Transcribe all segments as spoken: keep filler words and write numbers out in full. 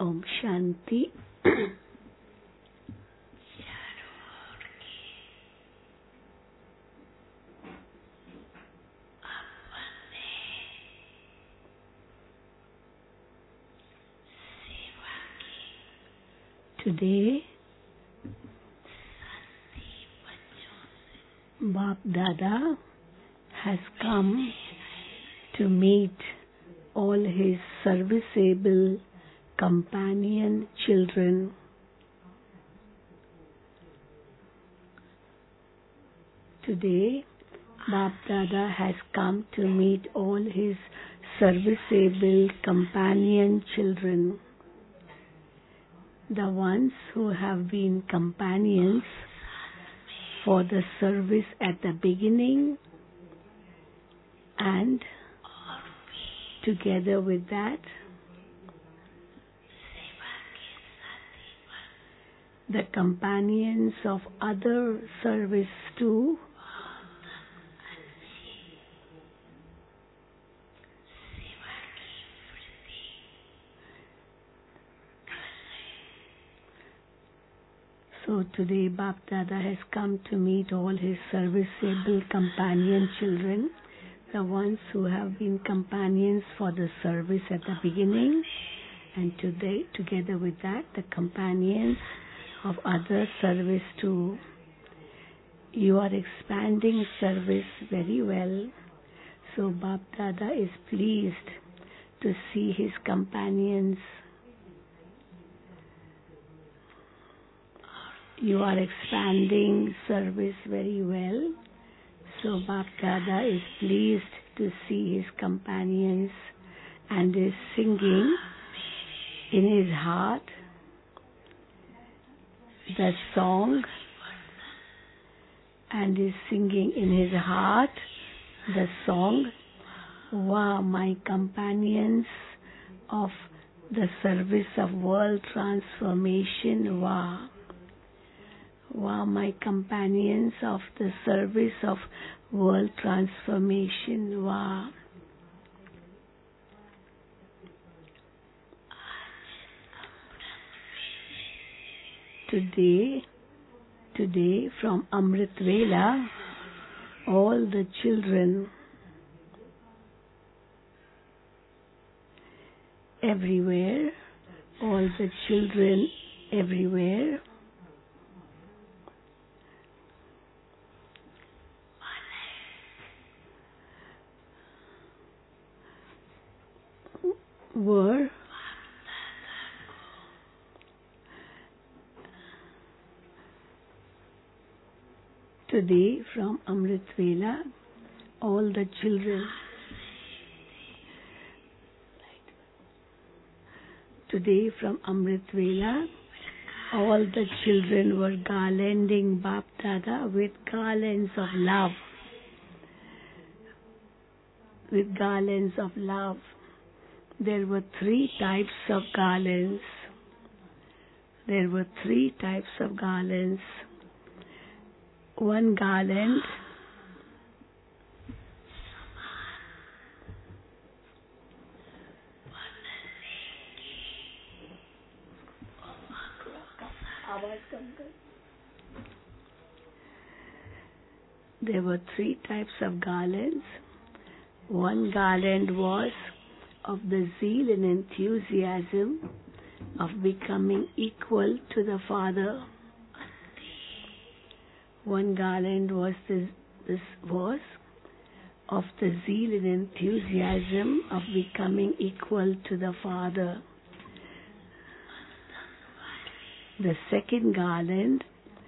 Om Shanti. Today, Bap Dada has come to meet all his serviceable companion children. Today, Bap Dada has come to meet all his serviceable companion children. The ones who have been companions for the service at the beginning, and together with that, the companions of other service too, so today Bap Dada has come to meet all his serviceable companion children, the ones who have been companions for the service at the beginning, and today, together with that, the companions of other service too. You are expanding service very well, so Bap Dada is pleased to see his companions. You are expanding service very well, so Bap Dada is pleased to see his companions and is singing in his heart the song, and is singing in his heart the song, Wah, my companions of the service of world transformation, Wah. Wah, my companions of the service of world transformation, Wah. Today, today from Amrit Vela, all the children everywhere, all the children everywhere were today from Amrit Vela, all the children today from Amrit Vela, all the children were garlanding Bap Dada with garlands of love, with garlands of love. There were three types of garlands. There were three types of garlands. One garland There were three types of garlands. One garland was of the zeal and enthusiasm of becoming equal to the Father. One garland was this, this was of the zeal and enthusiasm of becoming equal to the Father. The second garland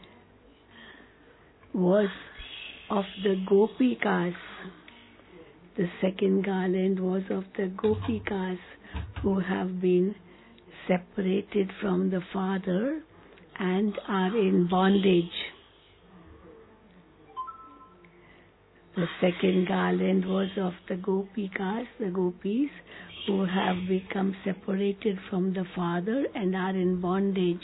was of the Gopikas. The second garland was of the Gopikas who have been separated from the Father and are in bondage. The second garland was of the Gopikas, the Gopis, who have become separated from the Father and are in bondage.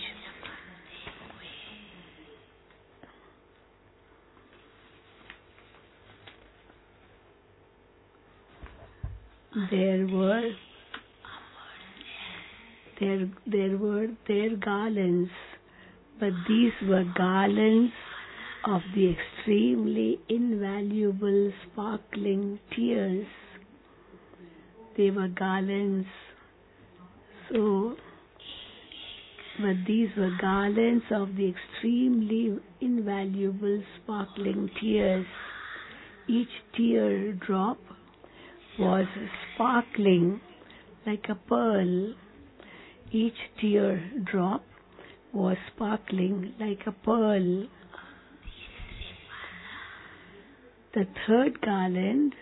There were there, there were their garlands, but these were garlands of the extremely invaluable sparkling tears. They were garlands, so, but these were garlands of the extremely invaluable sparkling tears. Each tear drop was sparkling like a pearl. Each tear drop was sparkling like a pearl. The third garland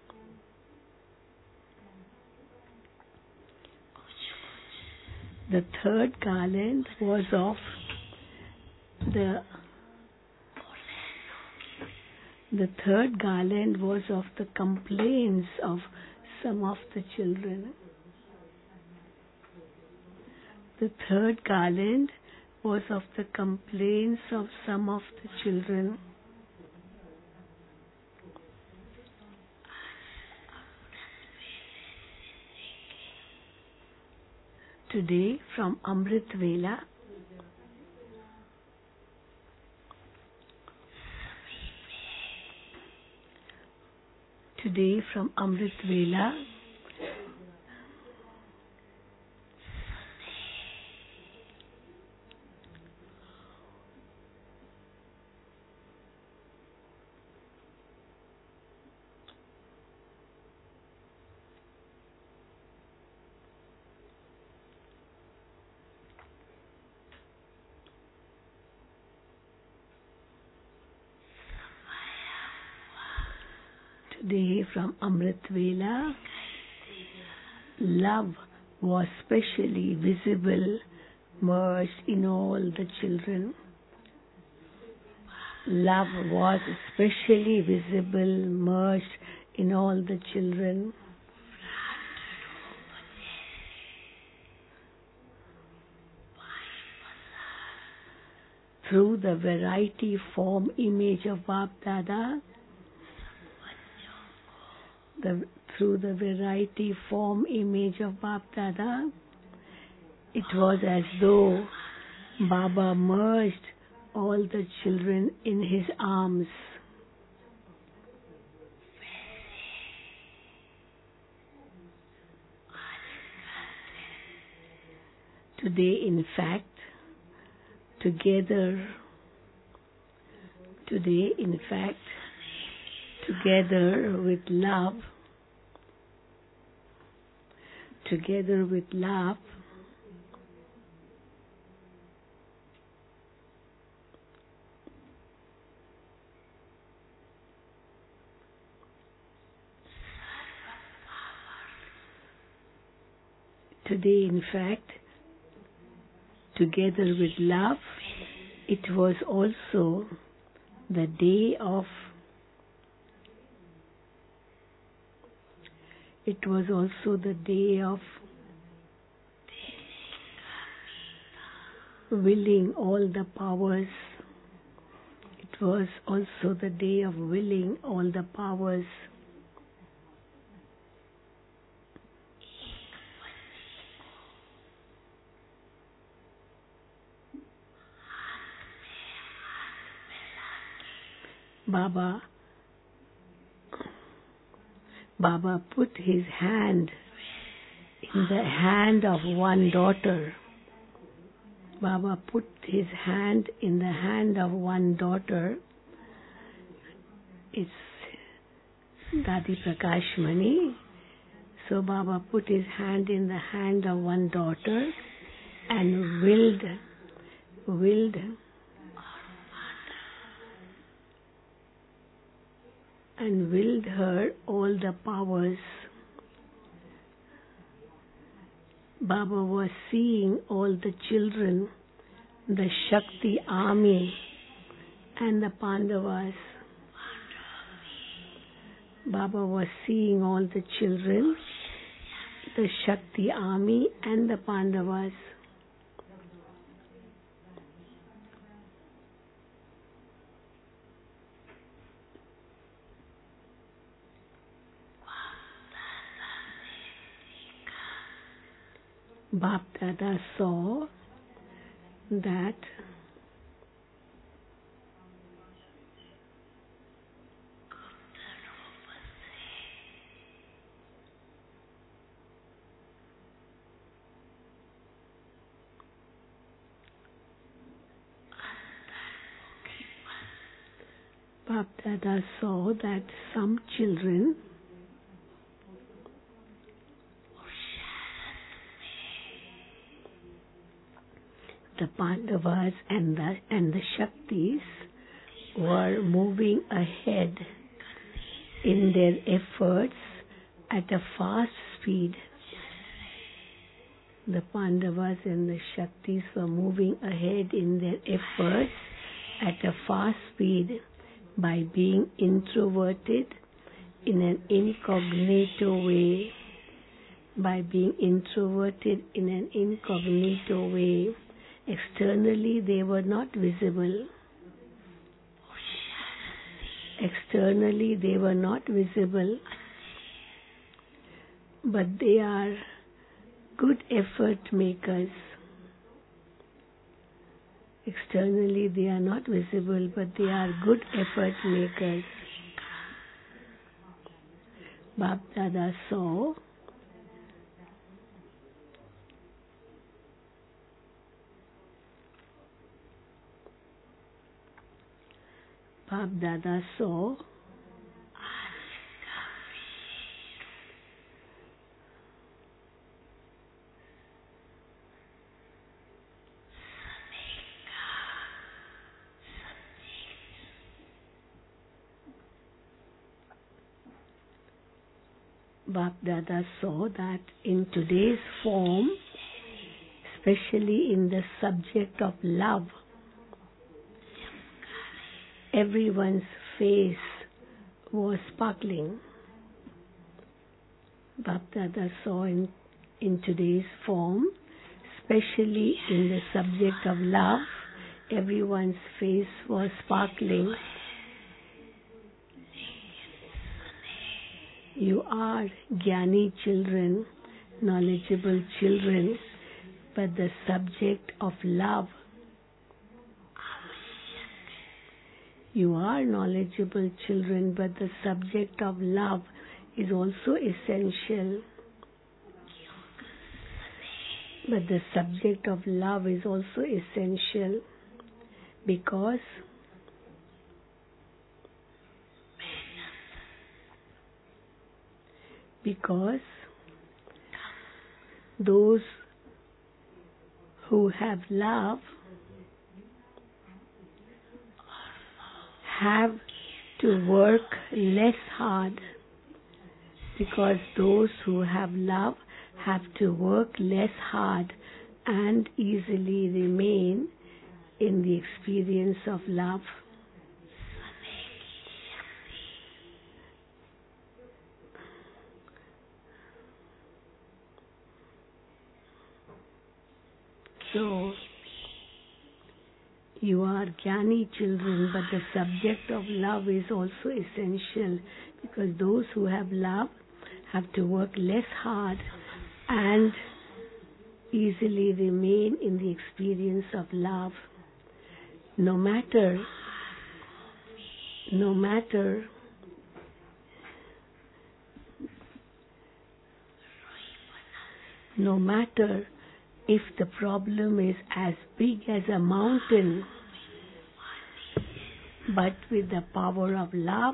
The third garland was of the the third garland was of the complaints of some of the children. The third garland was of the complaints of some of the children. Today from Amrit Vela, today from Amrit Vela, Today from Amrit Vela, love was specially visible, merged in all the children. Love was specially visible, merged in all the children. Through the variety form image of Bap Dada, The, through the variety form image of Bap Dada, it was as though Baba merged all the children in his arms. Today, in fact, together, today, in fact, together with love, together with love, today, in fact, together with love, it was also the day of It was also the day of willing all the powers. It was also the day of willing all the powers. Baba Baba put his hand in the hand of one daughter. Baba put his hand in the hand of one daughter. It's Dadi Prakashmani. So Baba put his hand in the hand of one daughter and willed, willed and willed her all the powers. Baba was seeing all the children, the Shakti army and the Pandavas. Baba was seeing all the children, the Shakti army and the Pandavas. Bap Dada saw that Bap Dada saw that some children the Pandavas and the, and the Shaktis were moving ahead in their efforts at a fast speed. The Pandavas and the Shaktis were moving ahead in their efforts at a fast speed by being introverted in an incognito way. By being introverted in an incognito way. Externally, they were not visible. Externally, they were not visible. But they are good effort makers. Externally, they are not visible, but they are good effort makers. Bap Dada saw Bap Dada saw Bap Dada saw that in today's form, especially in the subject of love, everyone's face was sparkling. Bap Dada saw in, in today's form, especially in the subject of love, everyone's face was sparkling. You are Jnani children, knowledgeable children, but the subject of love. You are knowledgeable children, but the subject of love is also essential. But the subject of love is also essential because because those who have love have to work less hard, because those who have love have to work less hard and easily remain in the experience of love. So, you are Jnani children, but the subject of love is also essential, because those who have love have to work less hard and easily remain in the experience of love. No matter, no matter no matter if the problem is as big as a mountain, but with the power of love,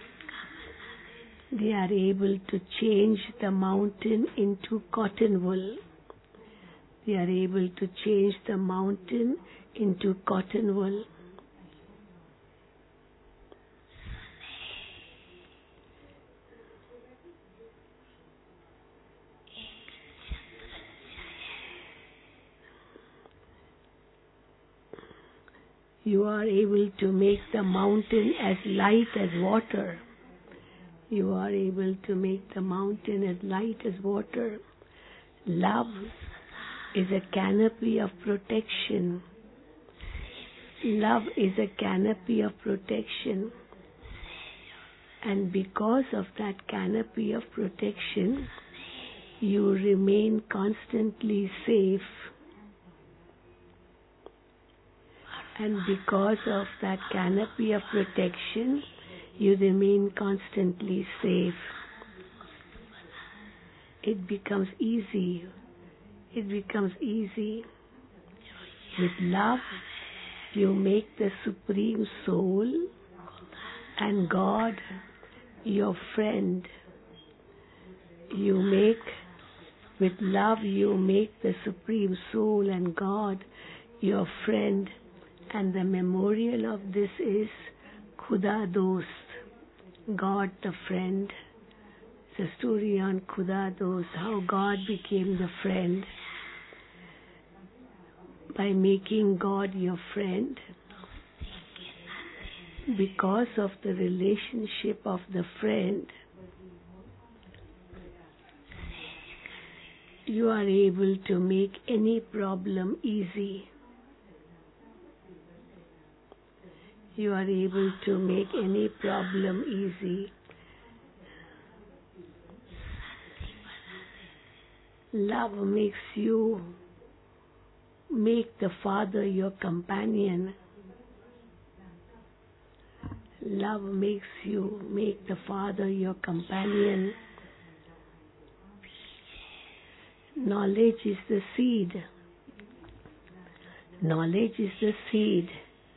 they are able to change the mountain into cotton wool. They are able to change the mountain into cotton wool. You are able to make the mountain as light as water. You are able to make the mountain as light as water. Love is a canopy of protection. Love is a canopy of protection. And because of that canopy of protection, you remain constantly safe. And because of that canopy of protection, you remain constantly safe. It becomes easy. It becomes easy. With love, you make the Supreme Soul and God your friend. You make, with love, you make the Supreme Soul and God your friend. And the memorial of this is Khuda Dost, God the friend. It's a story on Khuda Dost, how God became the friend. By making God your friend, because of the relationship of the friend, you are able to make any problem easy. You are able to make any problem easy. Love makes you make the Father your companion. Love makes you make the Father your companion. Knowledge is the seed. Knowledge is the seed.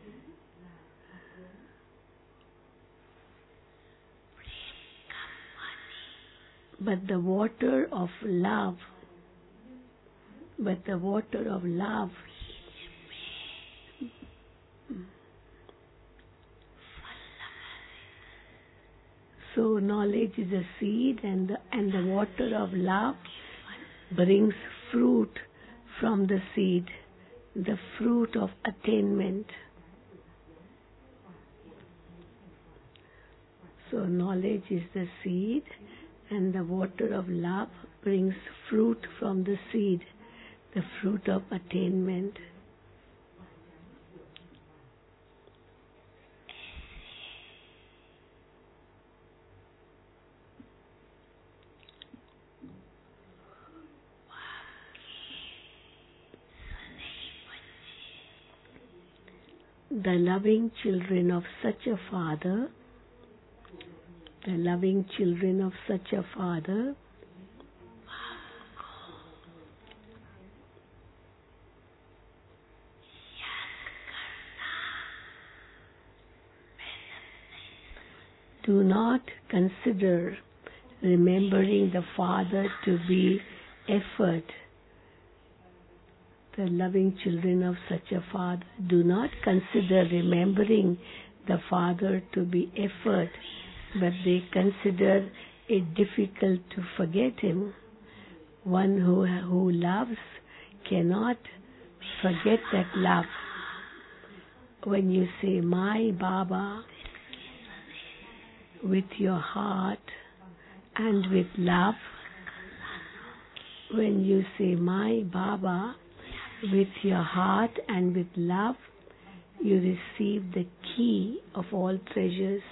But the water of love, but the water of love so knowledge is a seed, and the, and the water of love brings fruit from the seed, the fruit of attainment. So knowledge is the seed, and the water of love brings fruit from the seed, the fruit of attainment. The loving children of such a Father, the loving children of such a Father, do not consider remembering the Father to be effort. The loving children of such a Father do not consider remembering the Father to be effort, but they consider it difficult to forget Him. One who, who loves cannot forget that love. When you say, my Baba, with your heart and with love, when you say, my Baba, with your heart and with love, you receive the key of all treasures.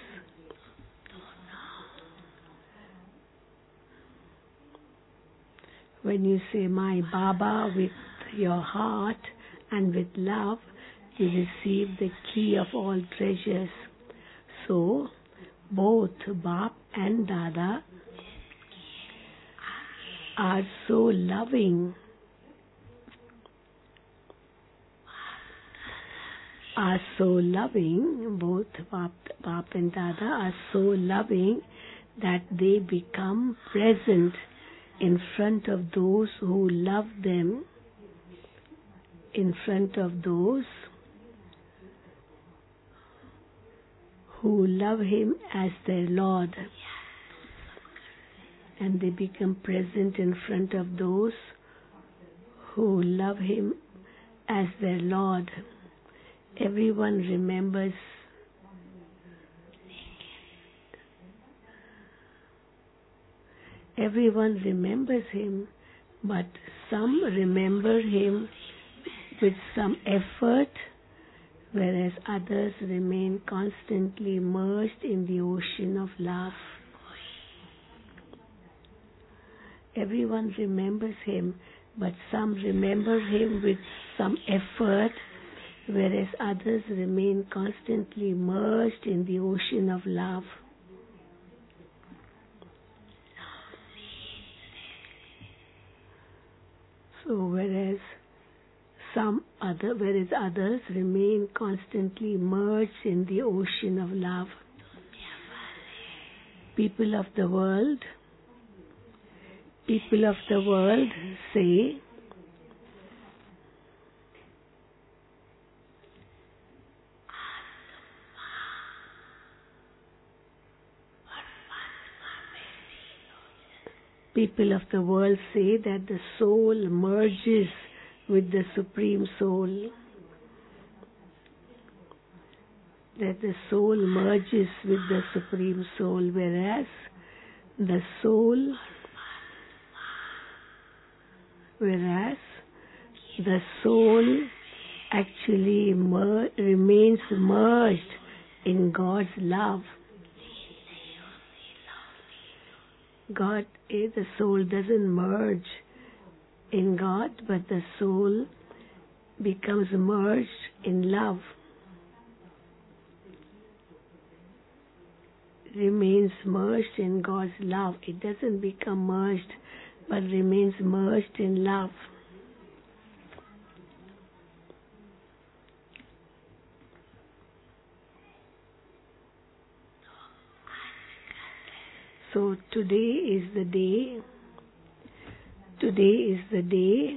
When you say, my Baba, with your heart and with love, you receive the key of all treasures. So, both Bap and Dada are so loving, are so loving, both Bap, Bap and Dada are so loving that they become present in front of those who love them, in front of those who love Him as their Lord. And they become present in front of those who love Him as their Lord. Everyone remembers Everyone remembers Him, but some remember Him with some effort, whereas others remain constantly immersed in the ocean of love. Everyone remembers him, but some remember him with some effort, whereas others remain constantly immersed in the ocean of love. So whereas some other, whereas others remain constantly immersed in the ocean of love. People of the world, people of the world say, people of the world say that the soul merges with the Supreme Soul. That the soul merges with the Supreme Soul, whereas the soul, whereas the soul actually mer- remains merged in God's love. God, eh, the soul doesn't merge in God, but the soul becomes merged in love. Remains merged in God's love. It doesn't become merged, but remains merged in love. So today is the day, today is the day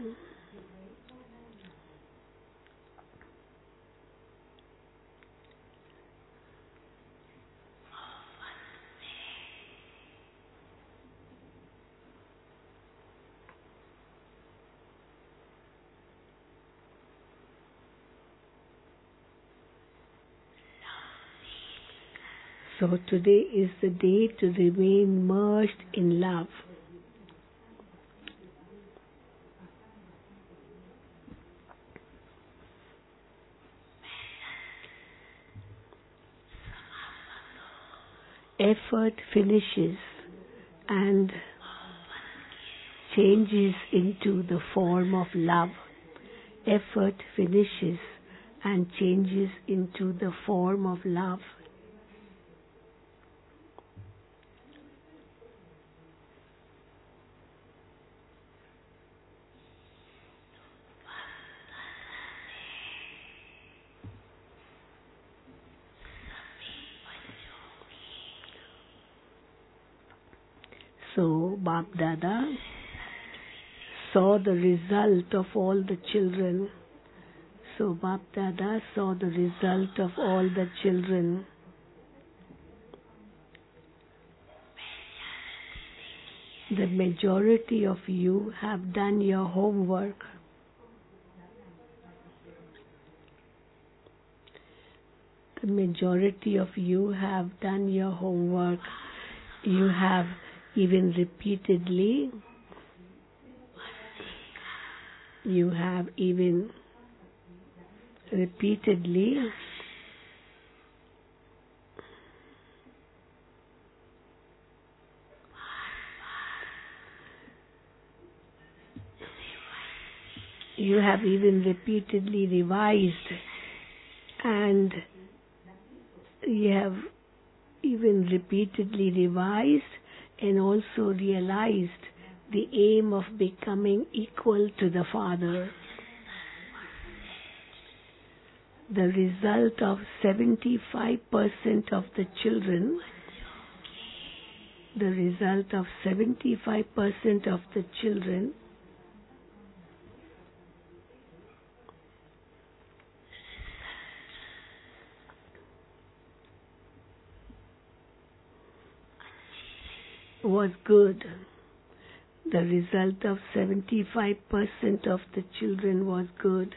So today is the day to remain merged in love. Effort finishes and changes into the form of love. Effort finishes and changes into the form of love. So Bap Dada saw the result of all the children. So Bap Dada saw the result of all the children. The majority of you have done your homework. The majority of you have done your homework. You have even repeatedly, you have even repeatedly you have even repeatedly revised, and you have even repeatedly revised and also realized the aim of becoming equal to the Father. The result of seventy-five percent of the children, the result of seventy-five percent of the children was good. The result of seventy-five percent of the children was good.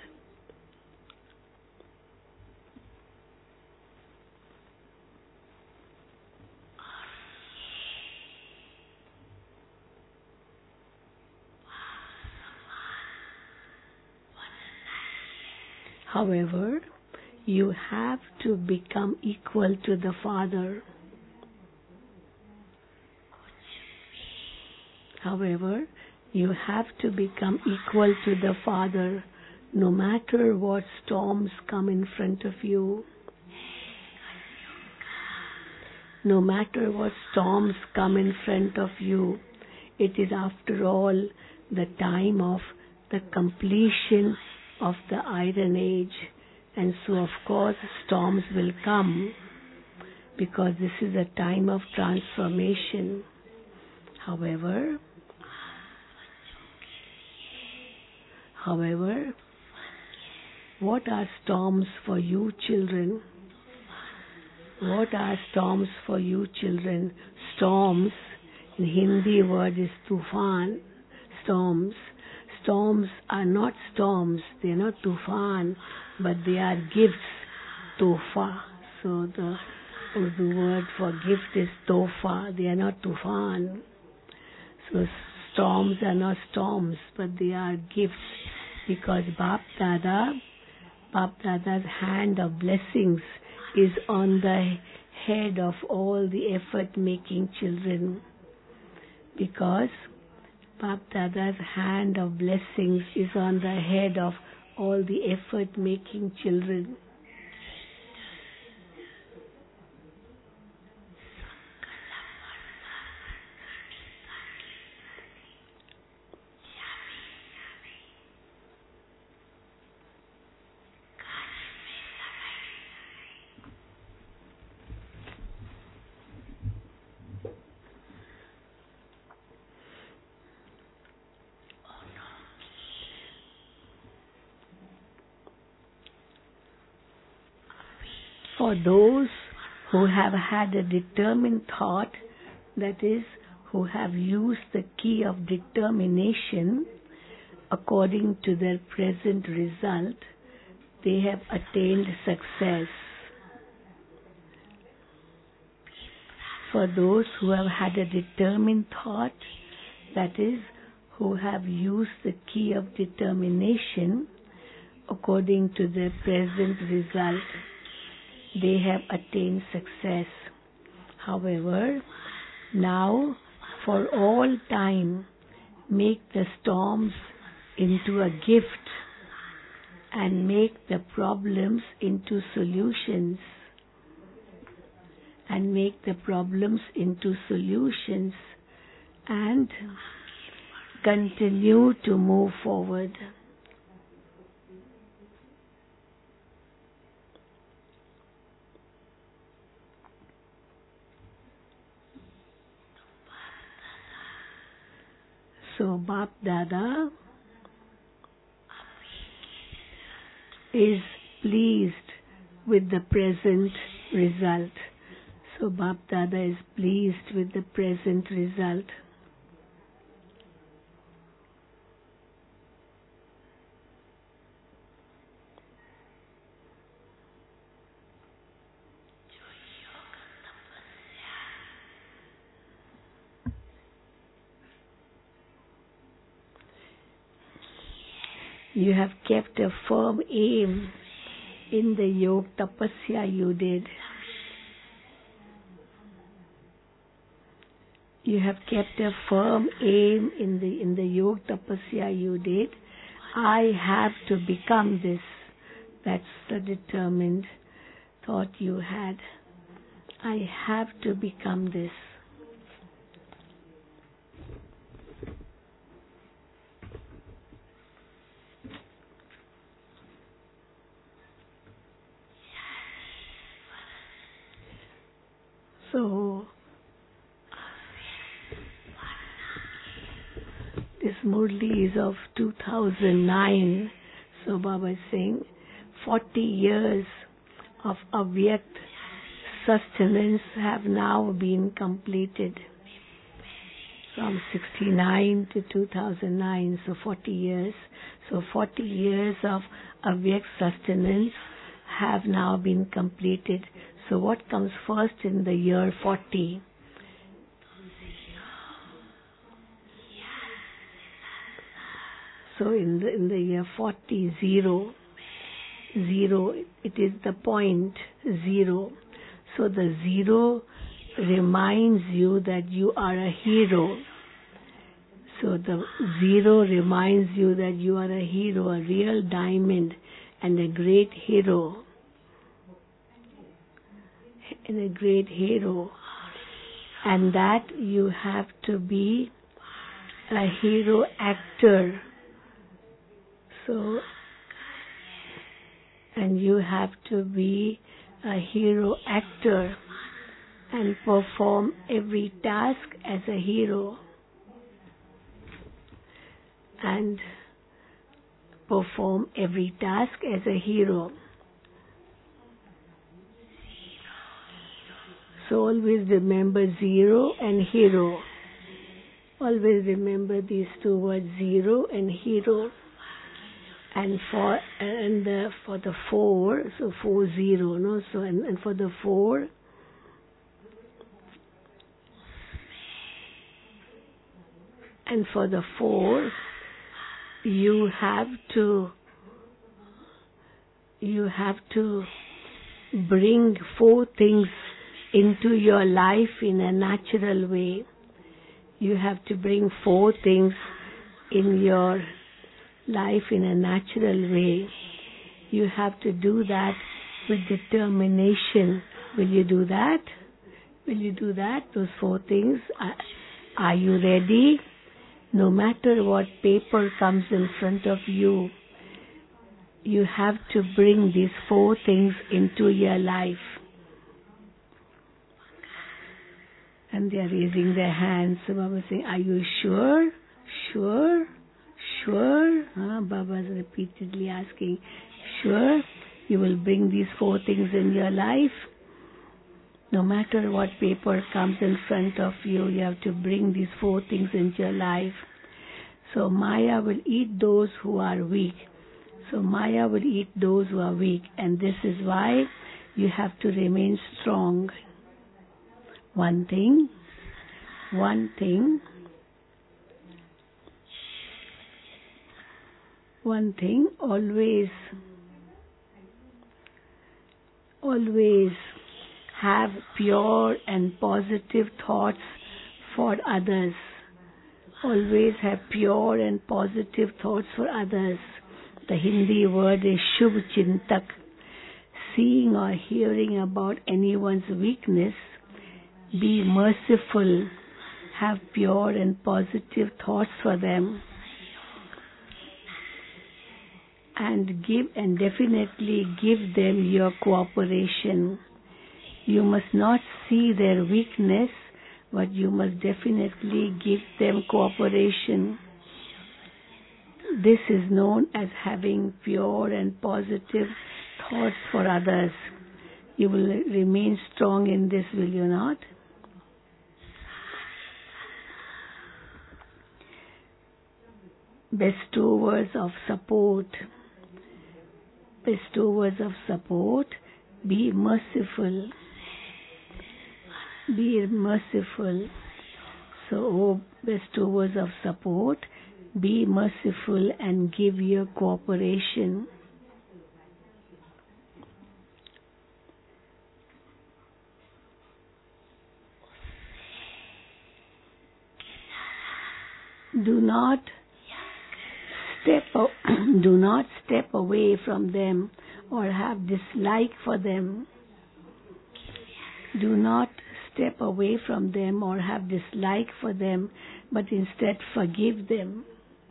However, you have to become equal to the Father. However, you have to become equal to the Father, no matter what storms come in front of you. No matter what storms come in front of you, it is after all the time of the completion of the Iron Age. And so of course storms will come because this is a time of transformation. However, however, what are storms for you children? What are storms for you children? Storms, in Hindi word is tufan, storms. Storms are not storms, they are not tufan, but they are gifts, tofa. So the Urdu word for gift is tofa, they are not tufan. So storms are not storms, but they are gifts, because Bap Dada, Bap Dada's hand of blessings is on the head of all the effort-making children. Because Bap Dada's hand of blessings is on the head of all the effort-making children. For those who have had a determined thought, that is, who have used the key of determination according to their present result, they have attained success. For those who have had a determined thought, that is, who have used the key of determination according to their present result, they have attained success. However, now, for all time, make the storms into a gift and make the problems into solutions. And make the problems into solutions and continue to move forward. So Bap Dada is pleased with the present result. So Bap Dada is pleased with the present result. You have kept a firm aim in the yoga tapasya you did. You have kept a firm aim in the in the yoga tapasya you did. I have to become this. That's the determined thought you had. I have to become this. So, this Murli is of two thousand nine. So Baba is saying forty years of Avyakt sustenance have now been completed. From sixty-nine to two thousand nine, so forty years. So forty years of Avyakt sustenance have now been completed. So what comes first in the year forty? So in the, in the year forty, zero, zero, it is the point, zero. So the zero reminds you that you are a hero. So the zero reminds you that you are a hero, a real diamond and a great hero. And a great hero. And that you have to be a hero actor. So, and you have to be a hero actor and perform every task as a hero. And perform every task as a hero. So always remember zero and hero. Always remember these two words, zero and hero. And for and the, for the four, so four zero, no. So and, and for the four, and for the four, you have to you have to bring four things into your life in a natural way. You have to bring four things in your life in a natural way. You have to do that with determination. Will you do that? Will you do that? Those four things. Are, are you ready? No matter what paper comes in front of you, you have to bring these four things into your life. And they are raising their hands. So Baba is saying, are you sure? Sure? Sure? Huh? Baba is repeatedly asking, sure? You will bring these four things in your life? No matter what paper comes in front of you, you have to bring these four things into your life. So Maya will eat those who are weak. So Maya will eat those who are weak. And this is why you have to remain strong. One thing, one thing, one thing, always, always have pure and positive thoughts for others. Always have pure and positive thoughts for others. The Hindi word is Shubh Chintak. Seeing or hearing about anyone's weakness, be merciful, have pure and positive thoughts for them, and give and definitely give them your cooperation. You must not see their weakness, but you must definitely give them cooperation. This is known as having pure and positive thoughts for others. You will remain strong in this, will you not? Bestowers of support. Bestowers of support, be merciful. Be merciful. So, oh, bestowers of support, be merciful and give your cooperation. Do not step do not step away from them or have dislike for them. Do not step away from them or have dislike for them, but instead forgive them.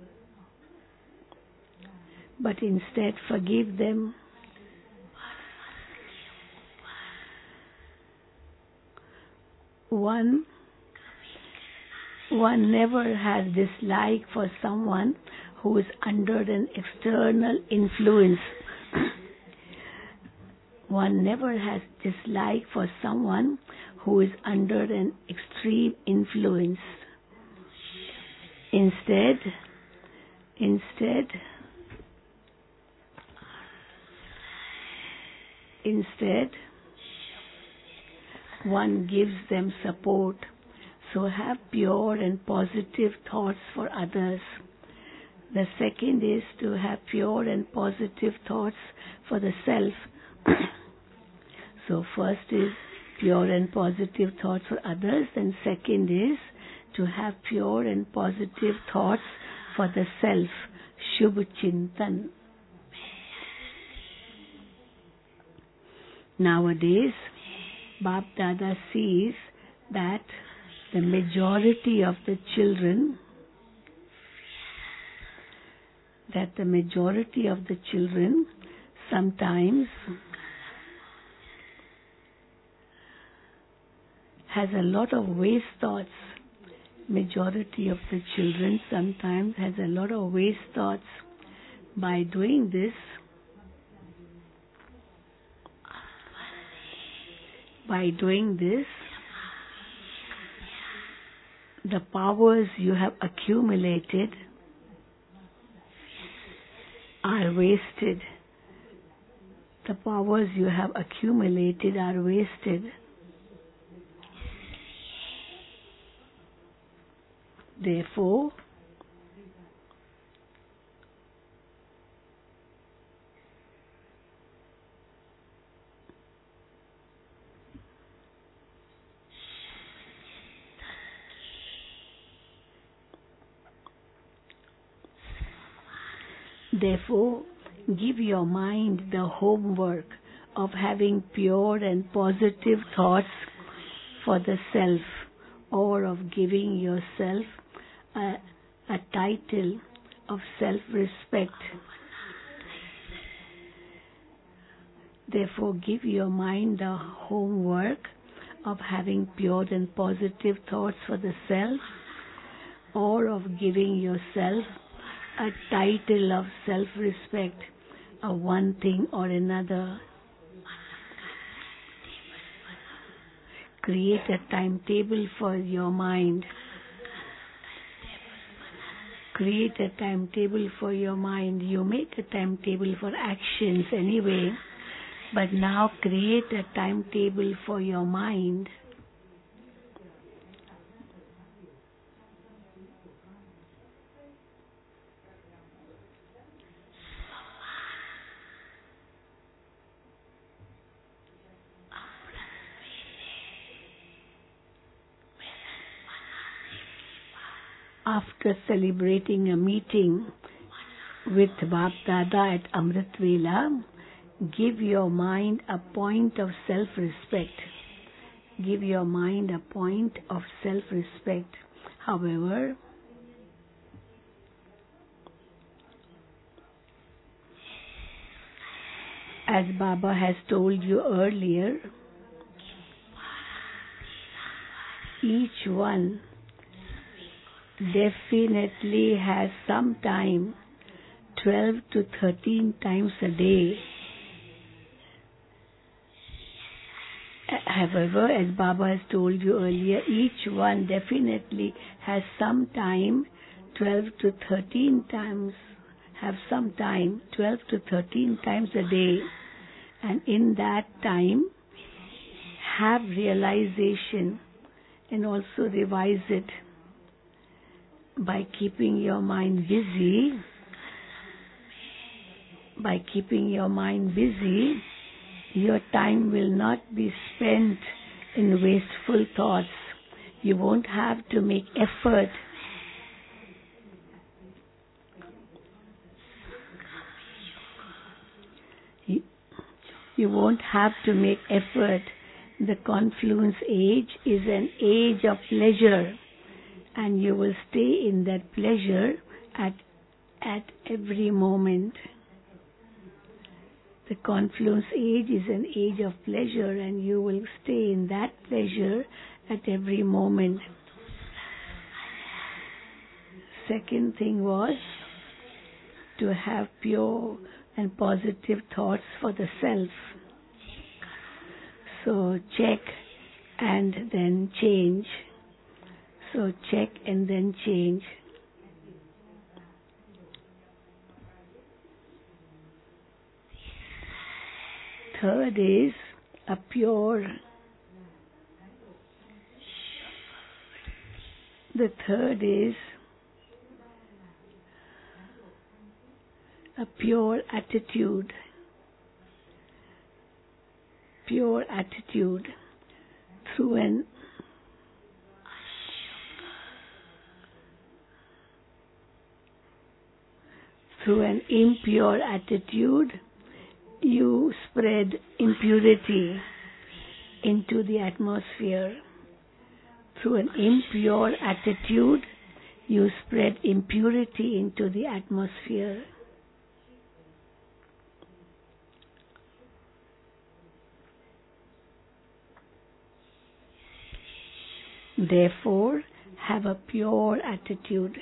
But instead forgive them. One One never has dislike for someone who is under an external influence. One never has dislike for someone who is under an extreme influence. Instead, instead, instead, one gives them support. So have pure and positive thoughts for others. The second is to have pure and positive thoughts for the self. So first is pure and positive thoughts for others, and second is to have pure and positive thoughts for the self, Shubh Chintan. Nowadays, Bap Dada sees that the majority of the children, that the majority of the children sometimes has a lot of waste thoughts. Majority of the children sometimes has a lot of waste thoughts. By doing this, by doing this, the powers you have accumulated are wasted. The powers you have accumulated are wasted. Therefore, Therefore, give your mind the homework of having pure and positive thoughts for the self, or of giving yourself a, a title of self-respect. Therefore, give your mind the homework of having pure and positive thoughts for the self, or of giving yourself a title of self-respect of one thing or another. Create a timetable for your mind. Create a timetable for your mind. You make a timetable for actions anyway, but now create a timetable for your mind. After celebrating a meeting with Bap Dada at Amrit Vela, give your mind a point of self-respect. Give your mind a point of self-respect. However, as Baba has told you earlier, each one definitely has some time, twelve to thirteen times a day. However, as Baba has told you earlier, each one definitely has some time, twelve to thirteen times, have some time, twelve to thirteen times a day. And in that time, have realization and also revise it. By keeping your mind busy, by keeping your mind busy, your time will not be spent in wasteful thoughts. You won't have to make effort. You, you won't have to make effort. The confluence age is an age of pleasure, and you will stay in that pleasure at at every moment. The confluence age is an age of pleasure, and you will stay in that pleasure at every moment. Second thing was to have pure and positive thoughts for the self. So check and then change. So check and then change. Third is a pure. The third is a pure attitude. Pure attitude through an Through an impure attitude, you spread impurity into the atmosphere. Through an impure attitude, you spread impurity into the atmosphere. Therefore, have a pure attitude.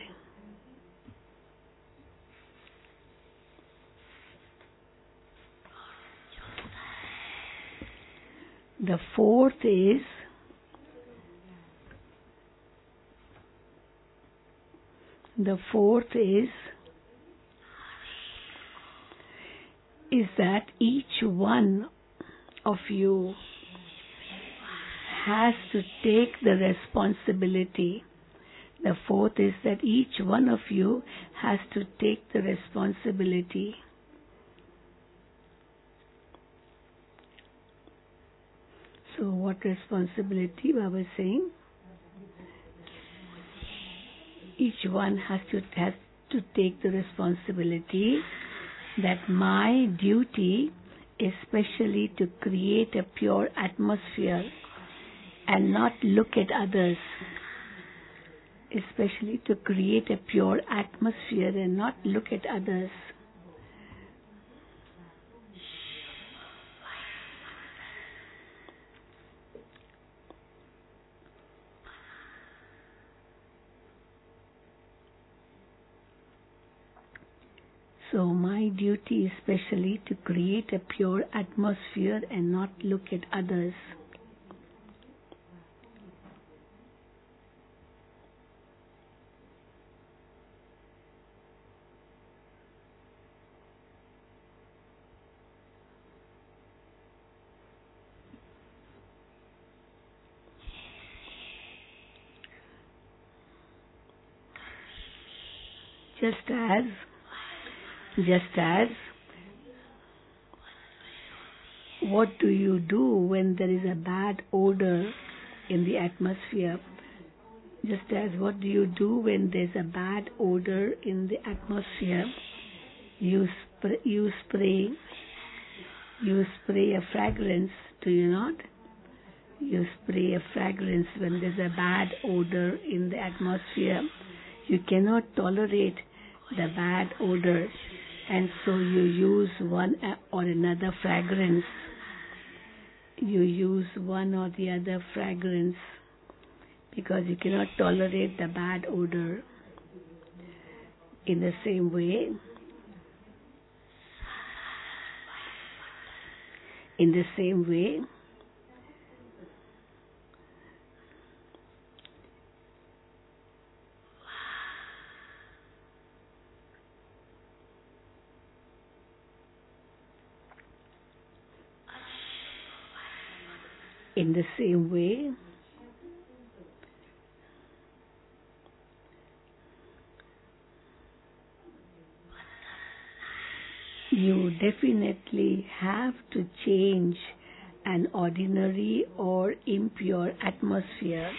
The fourth is the fourth is is that each one of you has to take the responsibility. The fourth is that each one of you has to take the responsibility. So what responsibility Baba is saying? Each one has to has to take the responsibility that my duty is specially to create a pure atmosphere and not look at others. Especially to create a pure atmosphere and not look at others. So my duty is specially to create a pure atmosphere and not look at others. Just as Just as, what do you do when there is a bad odor in the atmosphere? Just as, what do you do when there is a bad odor in the atmosphere? You spray, you spray, you spray a fragrance, do you not? You spray a fragrance when there is a bad odor in the atmosphere. You cannot tolerate the bad odor. And so you use one or another fragrance. You use one or the other fragrance because you cannot tolerate the bad odor. In the same way, in the same way, In the same way, you definitely have to change an ordinary or impure atmosphere.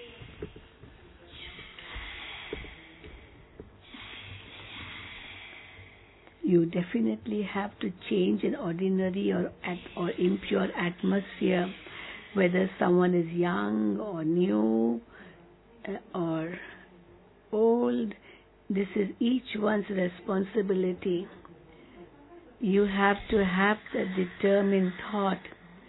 You definitely have to change an ordinary or, or impure atmosphere. Whether someone is young or new uh, or old, this is each one's responsibility. You have to have the determined thought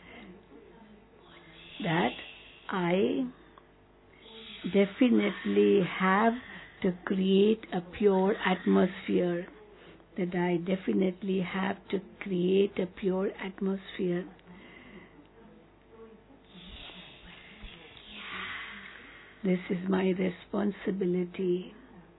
that I definitely have to create a pure atmosphere. That I definitely have to create a pure atmosphere. This is my responsibility.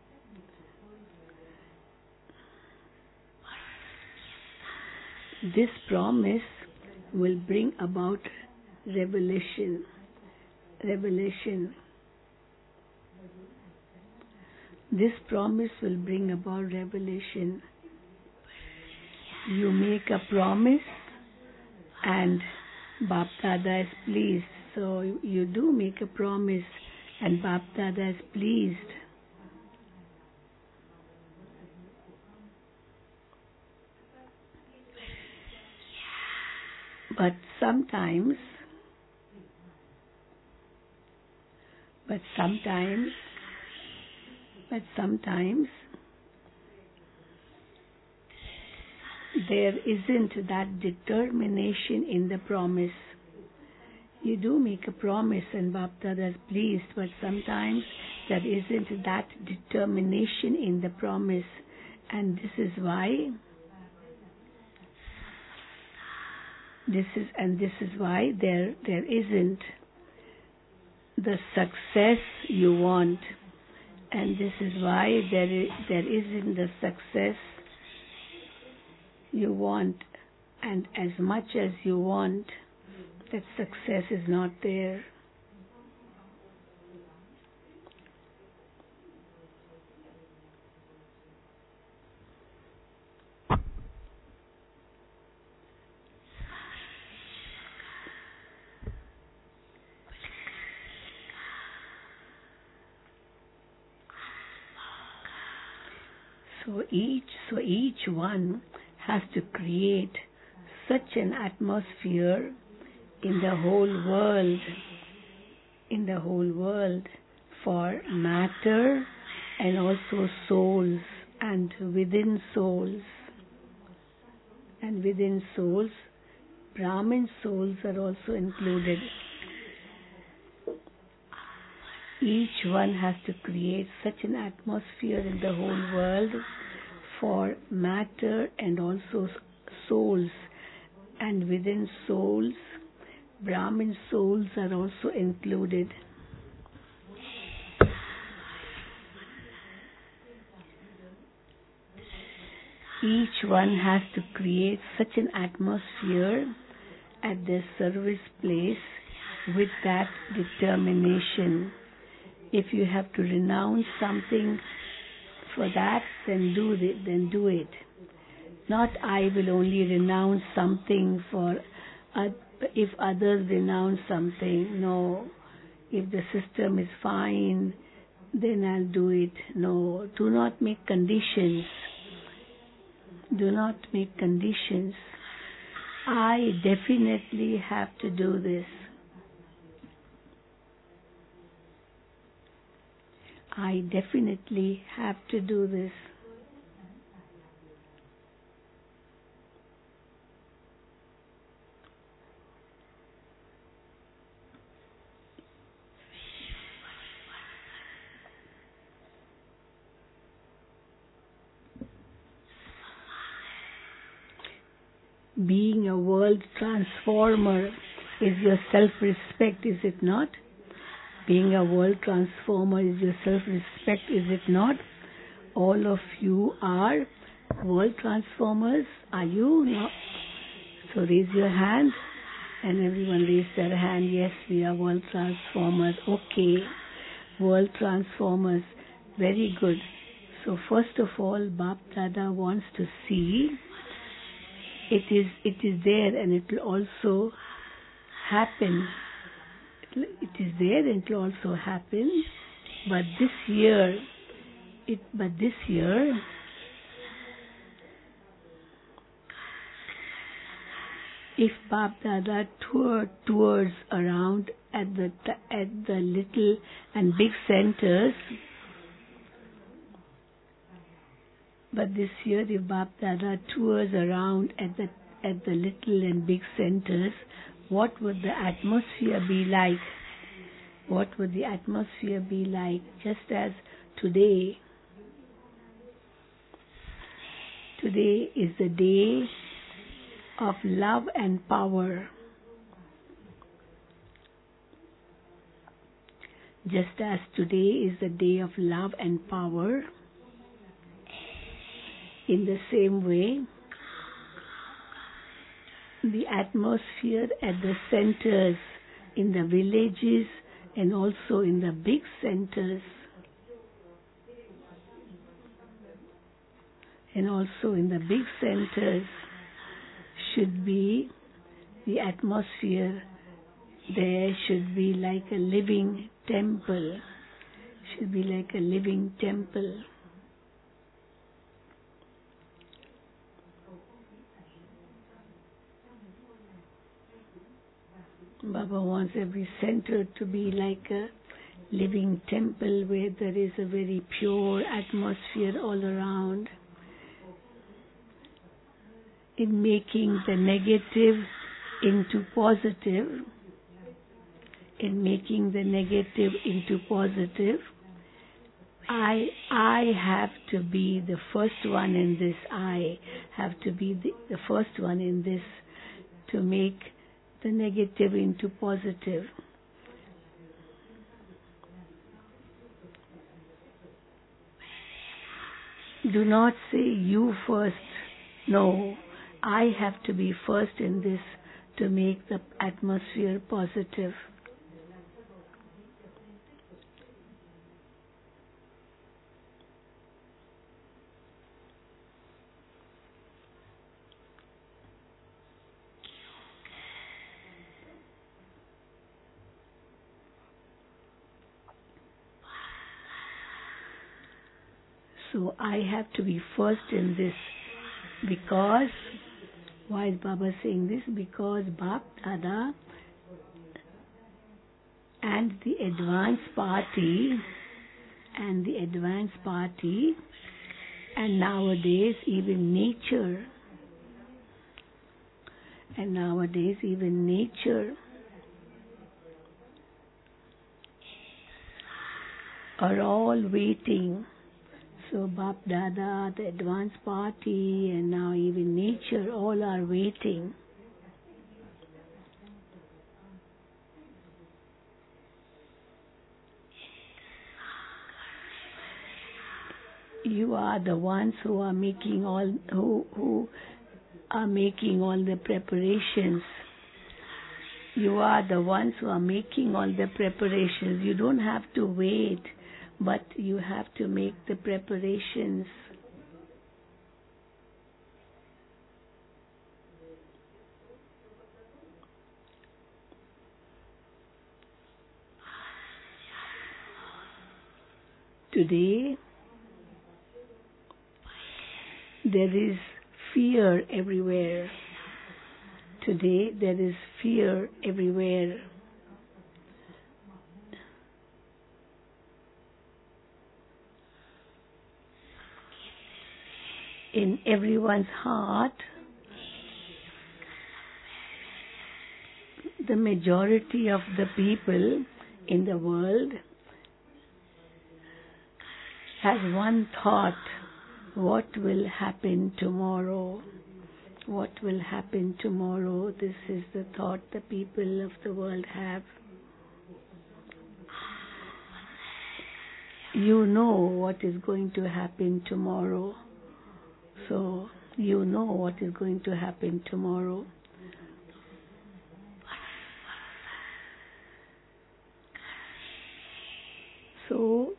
This promise will bring about revelation. Revelation. This promise will bring about revelation. You make a promise and Bap Dada is pleased. So you do make a promise and Bap Dada is pleased. But sometimes, but sometimes, but sometimes there isn't that determination in the promise. You do make a promise and Bap Dada is pleased, but sometimes there isn't that determination in the promise. And this is why, this is, and this is why there, there isn't the success you want. And this is why there, is, there isn't the success you want. And as much as you want, that success is not there. So each, so each one has to create such an atmosphere in the whole world, in the whole world, for matter and also souls, and within souls. And within souls, Brahmin souls are also included. Each one has to create such an atmosphere in the whole world for matter and also souls. And within souls, Brahmin souls are also included. Each one has to create such an atmosphere at their service place with that determination. If you have to renounce something for that, then do it, then do it. Not I will only renounce something for uh, if others renounce something. No. If the system is fine, then I'll do it. No. Do not make conditions. Do not make conditions. I definitely have to do this. I definitely have to do this. Being a world transformer is your self-respect, is it not? Being a world transformer is your self-respect, is it not? All of you are world transformers, are you? No. So raise your hand, and everyone raise their hand. Yes, we are world transformers. Okay, world transformers. Very good. So first of all, Bap Dada wants to see it is it is there, and it will also happen. It is there and it will also happen. But this year, it but this year, if Bap Dada tour, tours around at the at the little and big centers, but this year if Bap Dada tours around at the at the little and big centers, what would the atmosphere be like? What would the atmosphere be like? Just as today, today is the day of love and power. Just as today is the day of love and power, in the same way, the atmosphere at the centers, in the villages, and also in the big centers, and also in the big centers, should be the atmosphere there should be like a living temple, should be like a living temple. Baba wants every center to be like a living temple where there is a very pure atmosphere all around. In making the negative into positive, in making the negative into positive, I I have to be the first one in this. I have to be the, the first one in this to make the negative into positive. Do not say you first. No, I have to be first in this to make the atmosphere positive. So I have to be first in this because, why is Baba saying this? Because Bap Dada and the advanced party and the advanced party and nowadays even nature and nowadays even nature are all waiting. So Bap Dada, the advanced party, and now even nature, all are waiting. You are the ones who are making all who who are making all the preparations. You are the ones who are making all the preparations. You don't have to wait, but you have to make the preparations. Today, there is fear everywhere. Today, there is fear everywhere. In everyone's heart, the majority of the people in the world has one thought: what will happen tomorrow? What will happen tomorrow? This is the thought the people of the world have. You know what is going to happen tomorrow. So, you know what is going to happen tomorrow. So,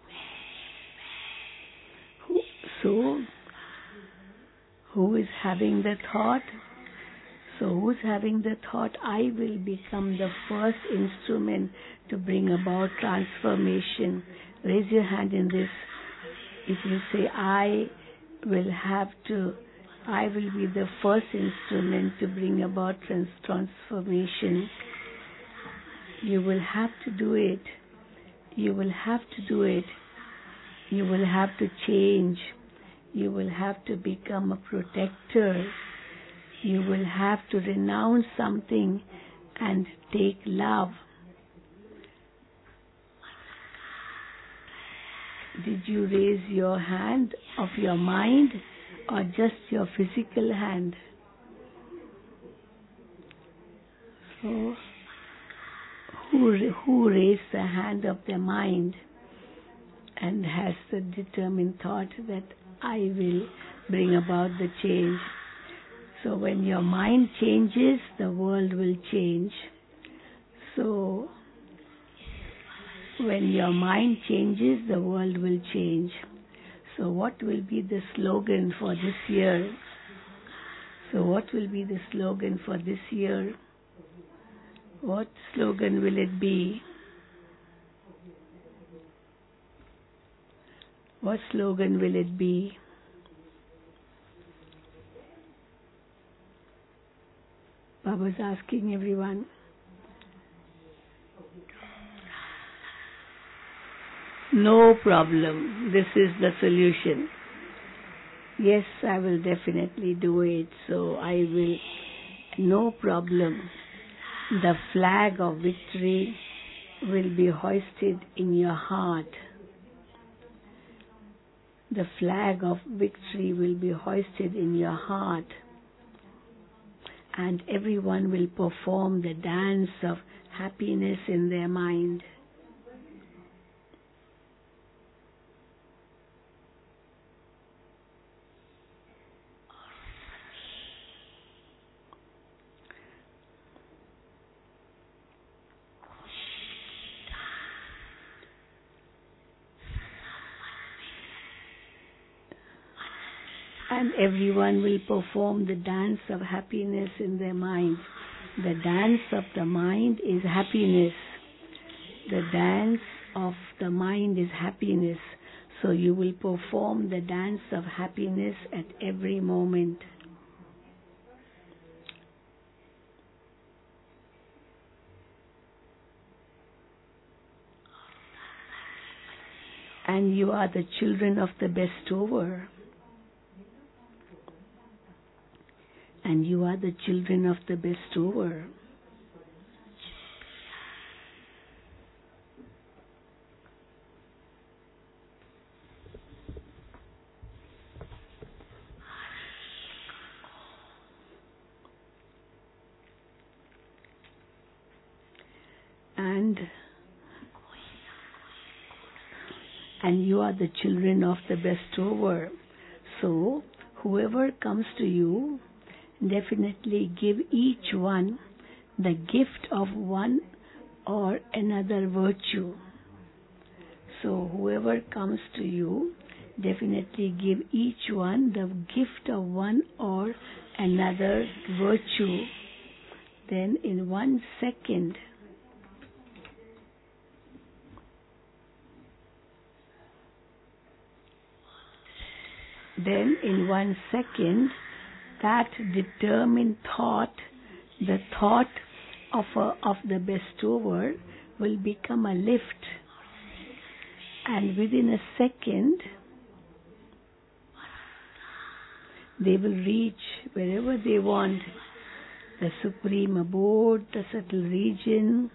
who, so, who is having the thought? So, who's having the thought, I will become the first instrument to bring about transformation? Raise your hand in this. If you say, I will have to, I will be the first instrument to bring about trans- transformation. You will have to do it. You will have to do it. You will have to change. You will have to become a protector. You will have to renounce something and take love. Did you raise your hand of your mind or just your physical hand? So, who, who raised the hand of their mind and has the determined thought that I will bring about the change? So when your mind changes, the world will change. So, when your mind changes, the world will change. So what will be the slogan for this year? So what will be the slogan for this year? What slogan will it be? What slogan will it be? Baba's asking everyone. No problem. This is the solution. Yes, I will definitely do it. So I will, no problem. The flag of victory will be hoisted in your heart. The flag of victory will be hoisted in your heart. And everyone will perform the dance of happiness in their mind. And everyone will perform the dance of happiness in their mind. The dance of the mind is happiness. The dance of the mind is happiness. So you will perform the dance of happiness at every moment. And you are the children of the bestower. And you are the children of the bestower. And and you are the children of the bestower. So whoever comes to you, definitely give each one the gift of one or another virtue. So whoever comes to you, definitely give each one the gift of one or another virtue. Then in one second, then in one second, that determined thought, the thought of, a, of the bestower, will become a lift. And within a second, they will reach wherever they want, the supreme abode, the subtle region,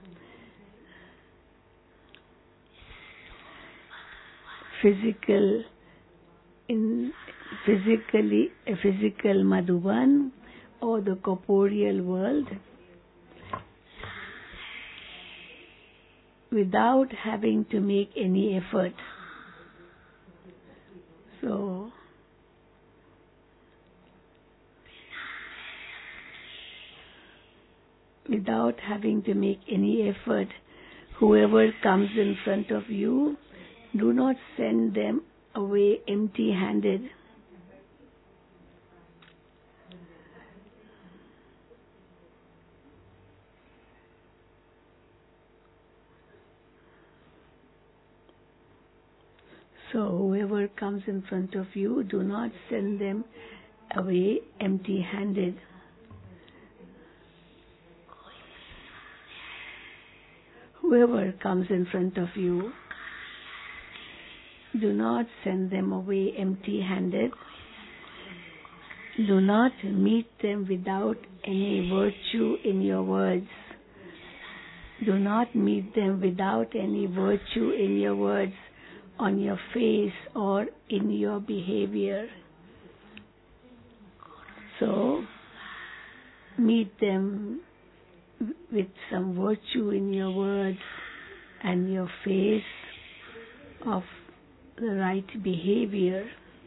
physical in physically a physical Madhuban or the corporeal world, without having to make any effort. So without having to make any effort, whoever comes in front of you, do not send them away empty-handed. So whoever comes in front of you, do not send them away empty-handed. Whoever comes in front of you, do not send them away empty-handed. Do not meet them without any virtue in your words. Do not meet them without any virtue in your words, on your face or in your behavior. So, meet them with some virtue in your words and your face of the right behavior.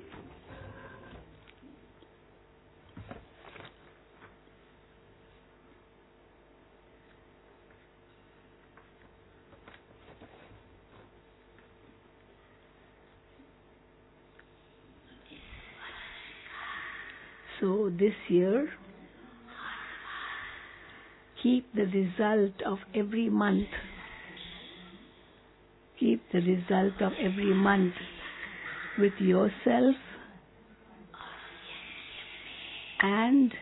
So this year, keep the result of every month. Keep the result of every month with yourself and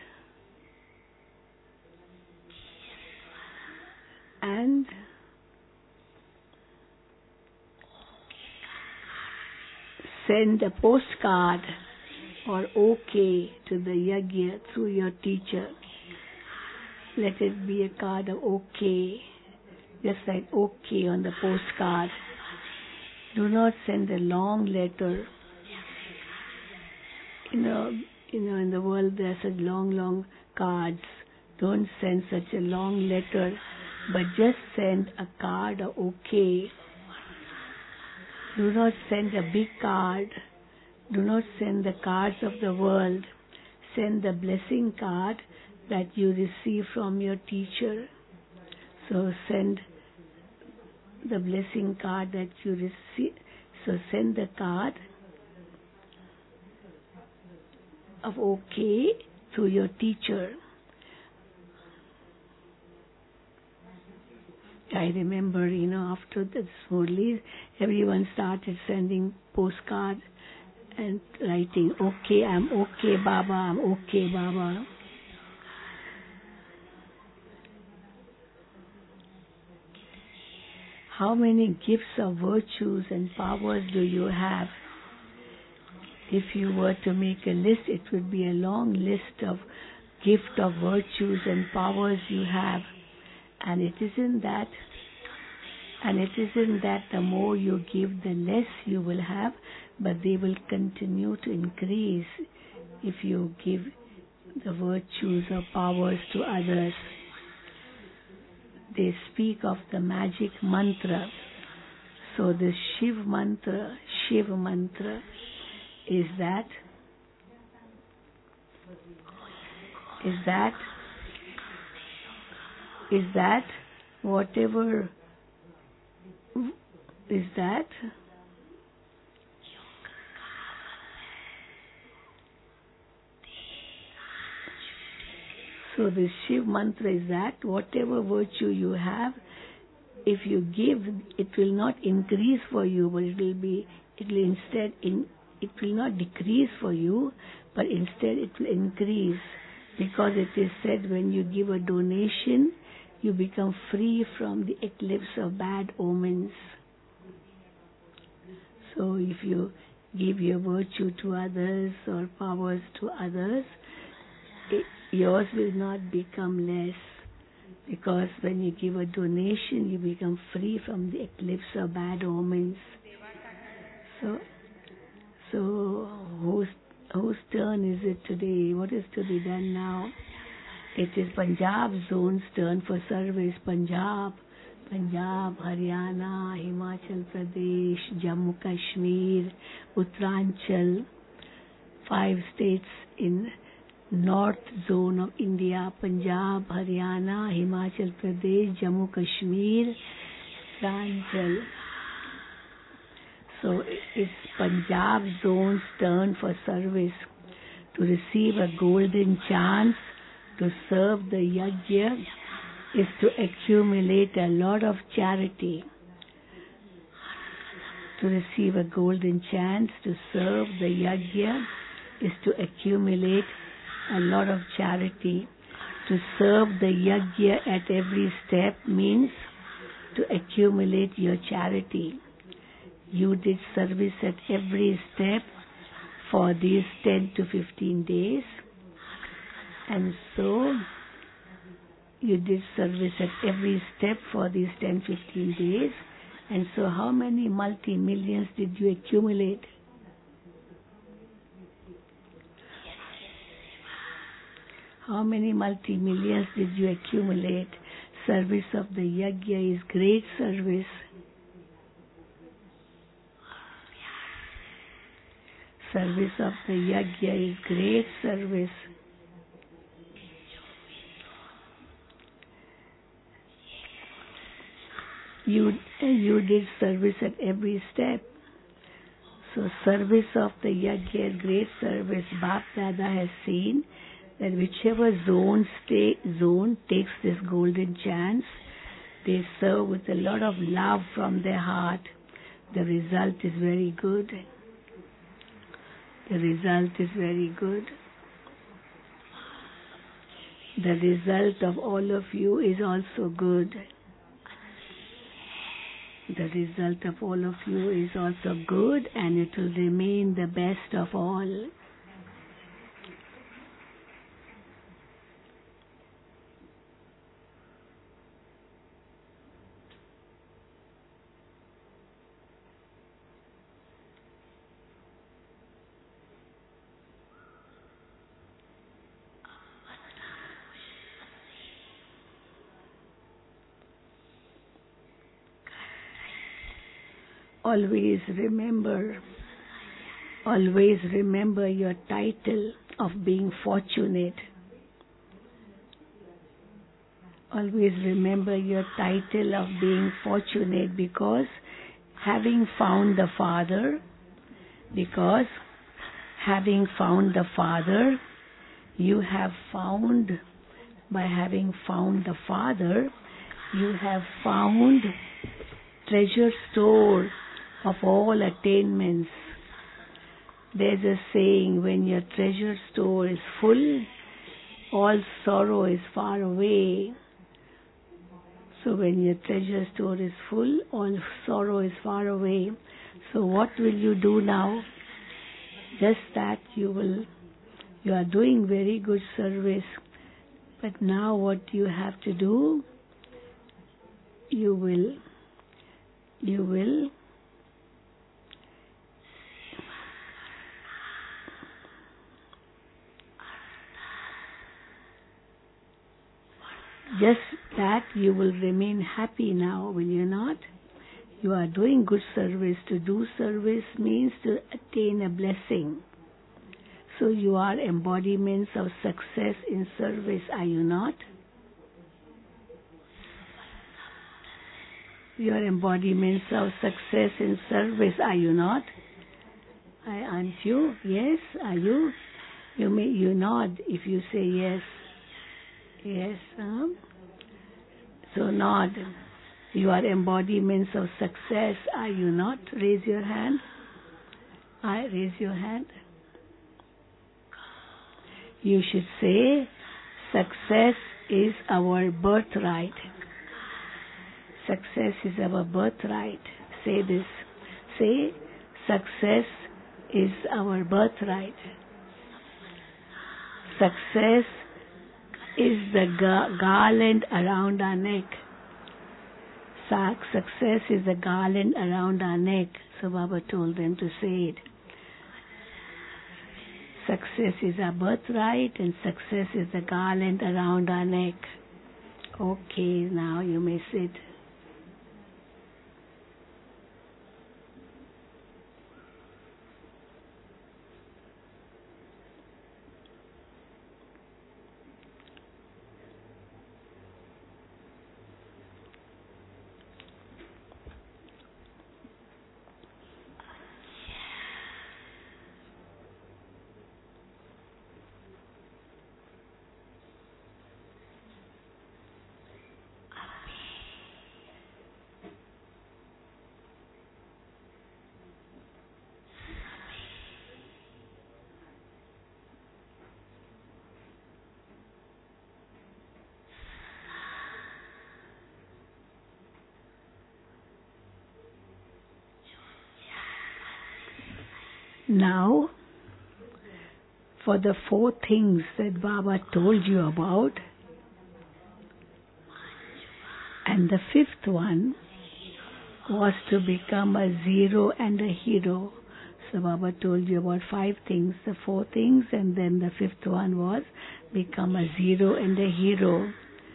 and send a postcard or okay to the yajna through your teacher. Let it be a card of okay. Just like okay on the postcard. Do not send a long letter. You know, you know, in the world there are such long, long cards. Don't send such a long letter, but just send a card of okay. Do not send a big card. Do not send the cards of the world. Send the blessing card that you receive from your teacher. So send the blessing card that you receive. So send the card of okay to your teacher. I remember, you know, after this Murli, everyone started sending postcards and writing, okay, I'm okay, Baba, I'm okay, Baba. How many gifts of virtues and powers do you have? If you were to make a list, it would be a long list of gift of virtues and powers you have. And it isn't that, and it isn't that the more you give, the less you will have, but they will continue to increase if you give the virtues or powers to others. They speak of the magic mantra. So the Shiv mantra, Shiv mantra is that, is that, is that whatever, is that, so the Shiv mantra is that whatever virtue you have, if you give, it will not increase for you, but it will be, it will instead, in, it will not decrease for you, but instead it will increase. Because it is said when you give a donation, you become free from the eclipse of bad omens. So if you give your virtue to others or powers to others, it, yours will not become less. Because when you give a donation, you become free from the eclipse of bad omens. So, so whose whose turn is it today? What is to be done now? It is Punjab zone's turn for service. Punjab, Punjab, Haryana, Himachal Pradesh, Jammu Kashmir, Uttaranchal, five states in North zone of India, Punjab, Haryana, Himachal Pradesh, Jammu Kashmir, Uttaranchal. So it's Punjab zone's turn for service to receive a golden chance to serve the yajna is to accumulate a lot of charity. To receive a golden chance to serve the yajna is to accumulate a lot of charity. To serve the yajna at every step means to accumulate your charity. You did service at every step for these ten to fifteen days. And so, you did service at every step for these ten to fifteen days. And so, how many multi-millions did you accumulate? How many multi-millions did you accumulate? Service of the yajna is great service. Service of the yajna is great service. You, you did service at every step. So service of the yajna is great service. Bap Dada has seen that whichever zone, stay, zone takes this golden chance, they serve with a lot of love from their heart. The result is very good. The result is very good. The result of all of you is also good. The result of all of you is also good, and it will remain the best of all. Always remember, always remember your title of being fortunate. Always remember your title of being fortunate, because having found the Father, because having found the Father, you have found, by having found the Father, you have found treasure store of all attainments. There's a saying, when your treasure store is full, all sorrow is far away. So when your treasure store is full, all sorrow is far away. So what will you do now? Just that you will, you are doing very good service. But now what you have to do, you will, you will just that you will remain happy now, will you not? You are doing good service. To do service means to attain a blessing. So you are embodiments of success in service, are you not? You are embodiments of success in service, are you not? I, aren't you? Yes, are you? You may you nod if you say yes. Yes, huh? So nod. You are embodiments of success, are you not? Raise your hand. I raise your hand. You should say, success is our birthright. Success is our birthright. Say this. Say, success is our birthright. Success is the ga- garland around our neck. Success is the garland around our neck. So Baba told them to say it. Success is our birthright, and success is the garland around our neck. Okay, now you may sit. Now, for the four things that Baba told you about, and the fifth one was to become a zero and a hero. So Baba told you about five things, the four things, and then the fifth one was become a zero and a hero.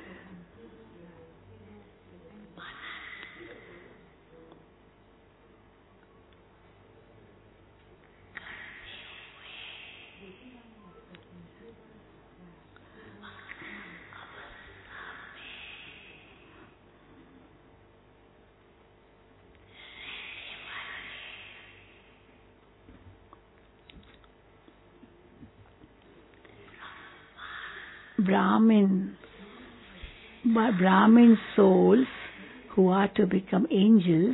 Brahmin, Brahmin souls who are to become angels,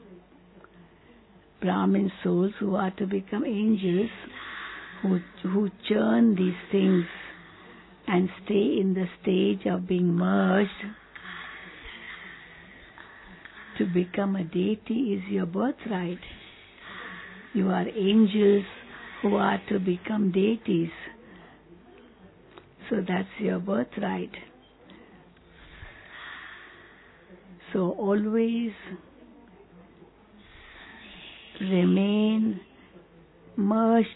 Brahmin souls who are to become angels, who, who churn these things and stay in the stage of being merged, to become a deity is your birthright. You are angels who are to become deities. So that's your birthright. So always remain merged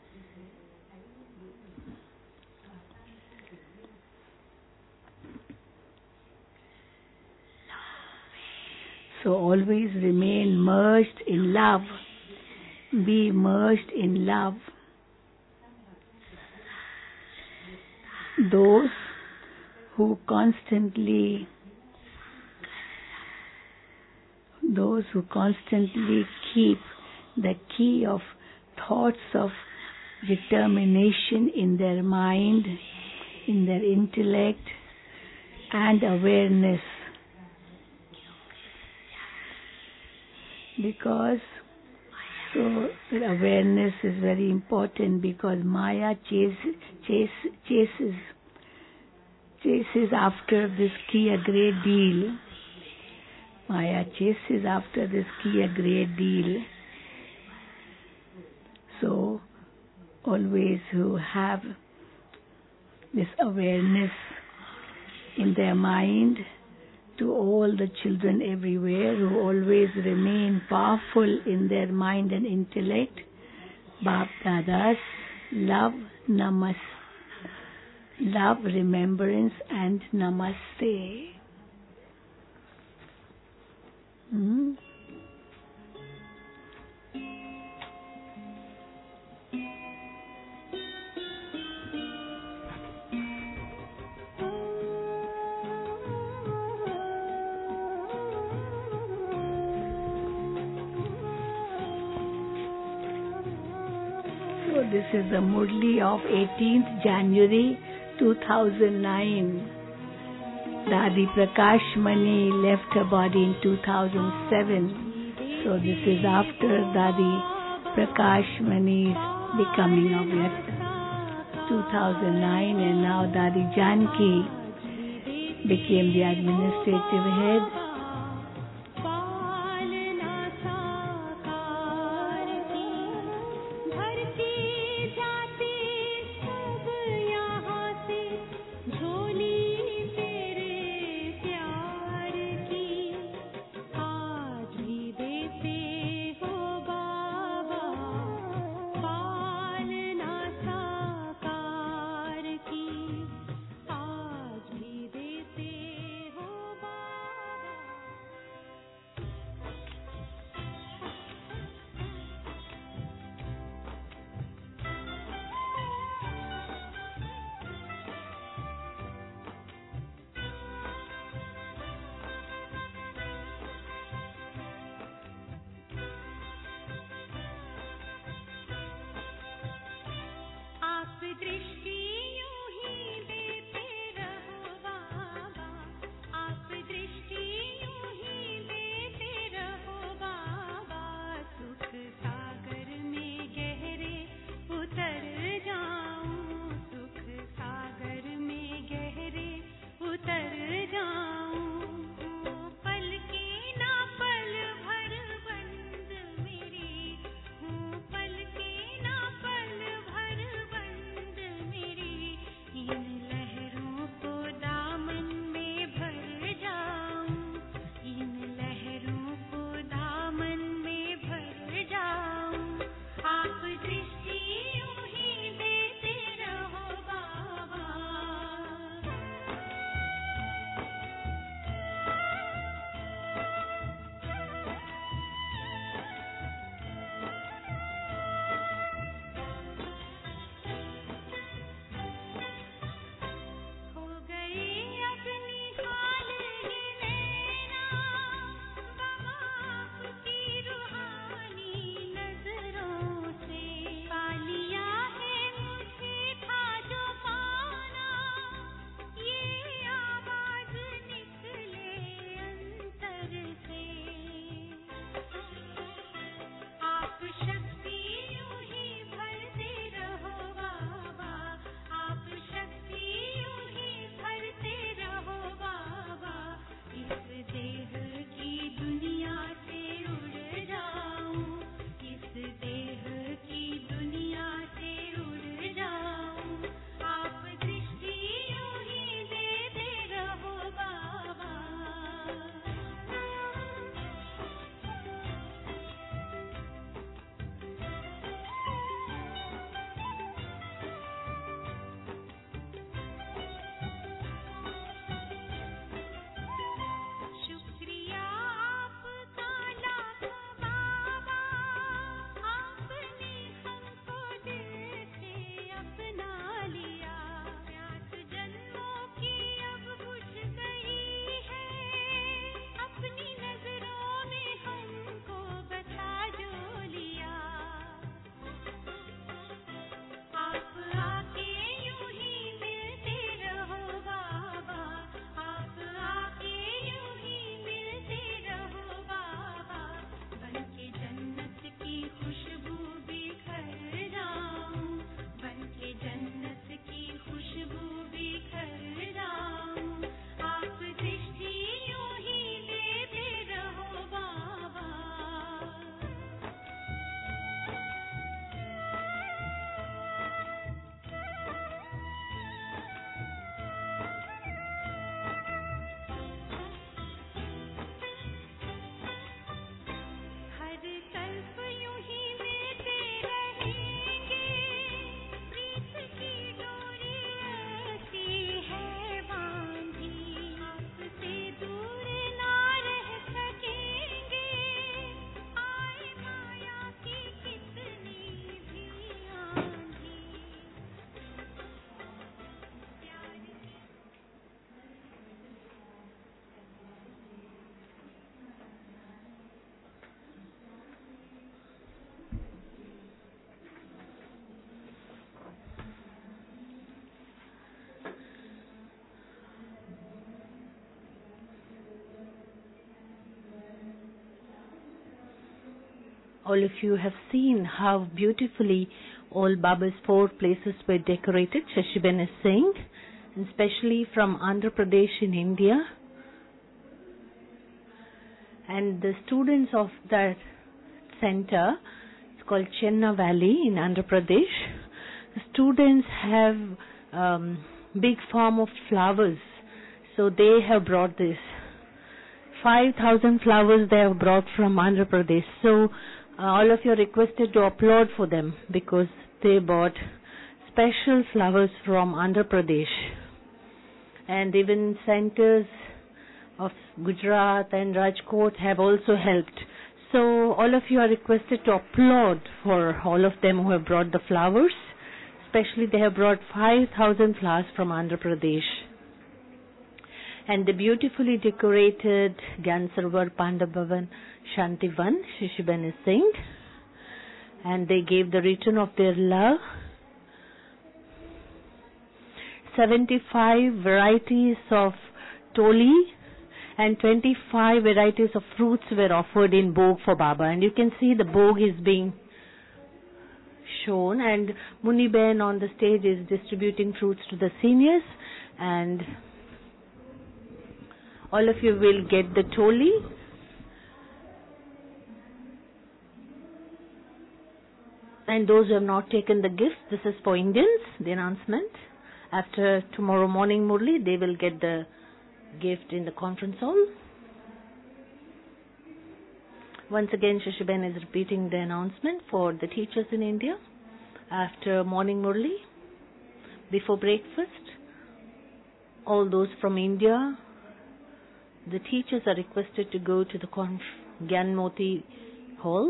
So always remain merged in love. Be merged in love. Those who constantly those who constantly keep the key of thoughts of determination in their mind, in their intellect and awareness. Because so awareness is very important, because Maya chases chase, chases chases after this key a great deal. Maya chases after this key a great deal. So always who have this awareness in their mind, to all the children everywhere who always remain powerful in their mind and intellect, Bap Dada's love, namas, love, remembrance and namaste. Hmm? So this is the Murli of eighteenth January two thousand nine. Dadi Prakash Mani left her body in two thousand seven. So this is after Dadi Prakash Mani's becoming of two thousand nine, and now Dadi Janki became the administrative head. all of you have seen how beautifully all Baba's four places were decorated, Shashiben is saying, and especially from Andhra Pradesh in India. And the students of that center, it's called Chenna Valley in Andhra Pradesh, the students have um, big farm of flowers, so they have brought this. five thousand flowers they have brought from Andhra Pradesh. So uh, all of you are requested to applaud for them because they bought special flowers from Andhra Pradesh. And even centers of Gujarat and Rajkot have also helped. So all of you are requested to applaud for all of them who have brought the flowers. Especially they have brought five thousand flowers from Andhra Pradesh. And the beautifully decorated Gyan Sarovar Pandabhavan Shantivan, Shashiben is saying. And they gave the return of their love. seventy-five varieties of toli and twenty-five varieties of fruits were offered in Bhog for Baba. And you can see the Bhog is being shown. And Muniben on the stage is distributing fruits to the seniors. And all of you will get the toli. And those who have not taken the gifts, this is for Indians, the announcement. After tomorrow morning Murli, they will get the gift in the conference hall. Once again, Shashiben is repeating the announcement for the teachers in India. After morning Murli, before breakfast, all those from India, the teachers are requested to go to the Conf- Gyan Moti hall.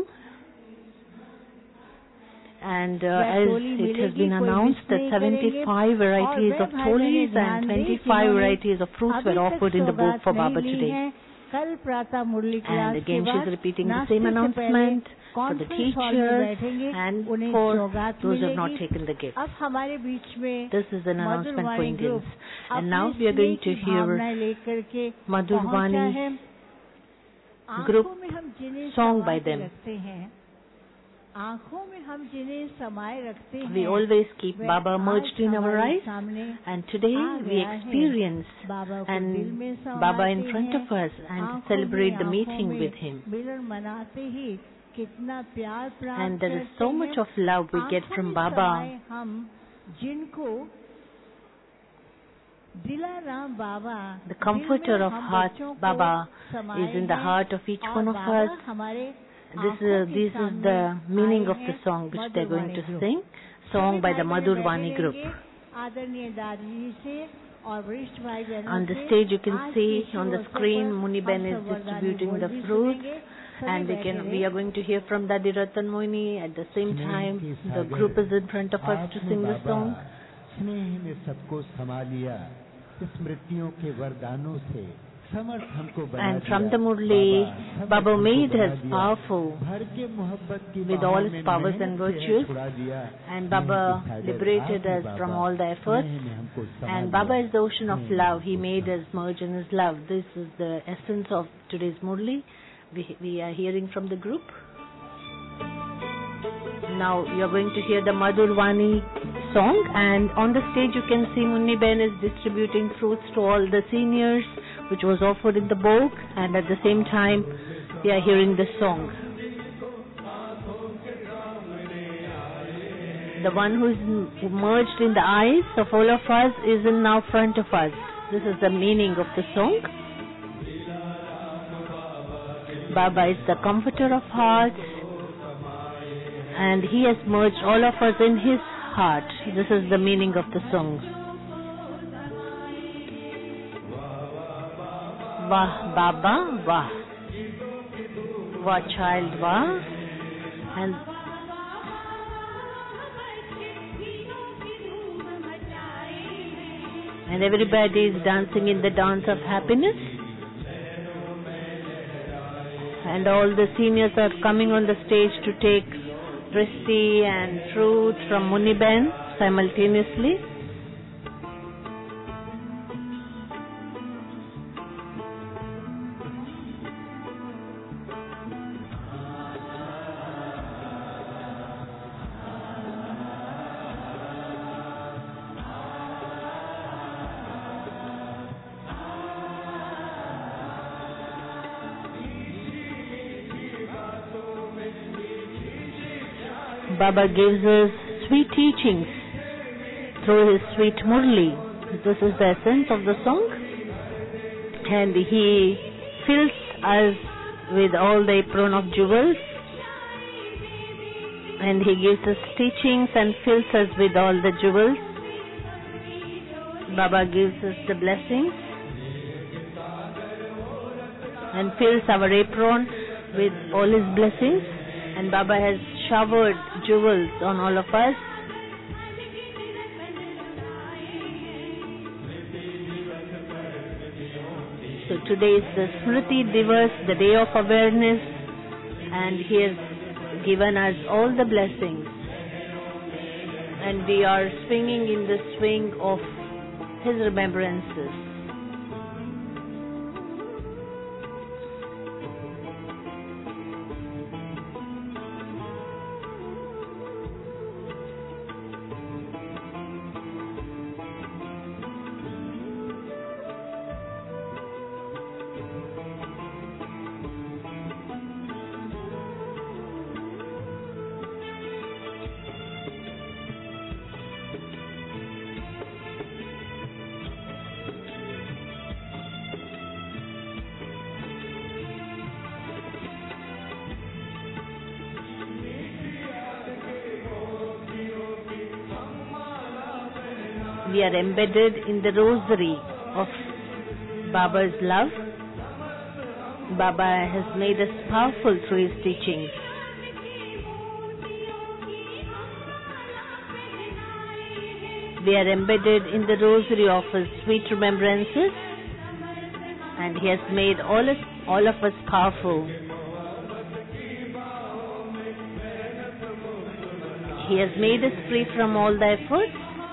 And uh, as it has been announced that seventy-five varieties of tolis and twenty-five varieties of fruits were offered in the Bhog for Baba today. And again she is repeating the same announcement for the teachers and for those who have not taken the gift. This is an announcement for Indians. And now we are going to hear Madhurvani group song by them. We always keep Baba merged in our eyes, and today we experience and Baba in front of us and celebrate the meeting with him. And there is so much of love we get from Baba. The comforter of hearts, Baba, is in the heart of each one of us. This is, this is the meaning of the song which they are going to sing, song by the Madhurvani group. On the stage you can see on the screen Muniben is distributing the fruits, and we can we are going to hear from Dadi Ratan Moini. At the same time the group is in front of us to sing the song. And from the Murli, Baba made us powerful with all his powers and virtues, and Baba liberated us from all the efforts. And Baba is the ocean of love. He made us merge in his love. This is the essence of today's Murli. We, we are hearing from the group. Now you are going to hear the Madhurvani song, and on the stage you can see Muniben is distributing fruits to all the seniors, which was offered in the Bhog, and at the same time we are hearing the song. The one who is merged in the eyes of all of us is in now front of us. This is the meaning of the song. Baba is the comforter of hearts, and he has merged all of us in his heart. This is the meaning of the song. Vah Baba, Vah. Vah child, Vah. And and everybody is dancing in the dance of happiness. And all the seniors are coming on the stage to take Risti and fruit from Muniben simultaneously. Baba gives us sweet teachings through his sweet Murli. This is the essence of the song. And he fills us with all the apron of jewels. And he gives us teachings and fills us with all the jewels. Baba gives us the blessings and fills our apron with all his blessings. And Baba has showered jewels on all of us. So today is the Smriti Divas, the day of awareness, and he has given us all the blessings. And we are swinging in the swing of his remembrances. We are embedded in the rosary of Baba's love. Baba has made us powerful through his teachings. We are embedded in the rosary of his sweet remembrances, and he has made all us, all of us powerful. He has made us free from all the efforts.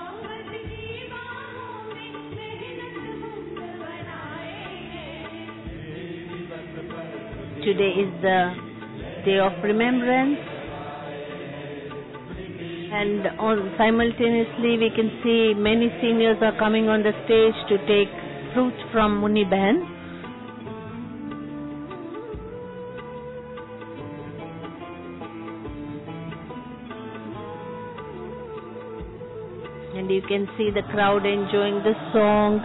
Today is the day of remembrance, and on, simultaneously we can see many seniors are coming on the stage to take fruits from Muni Bahan. And you can see the crowd enjoying the song.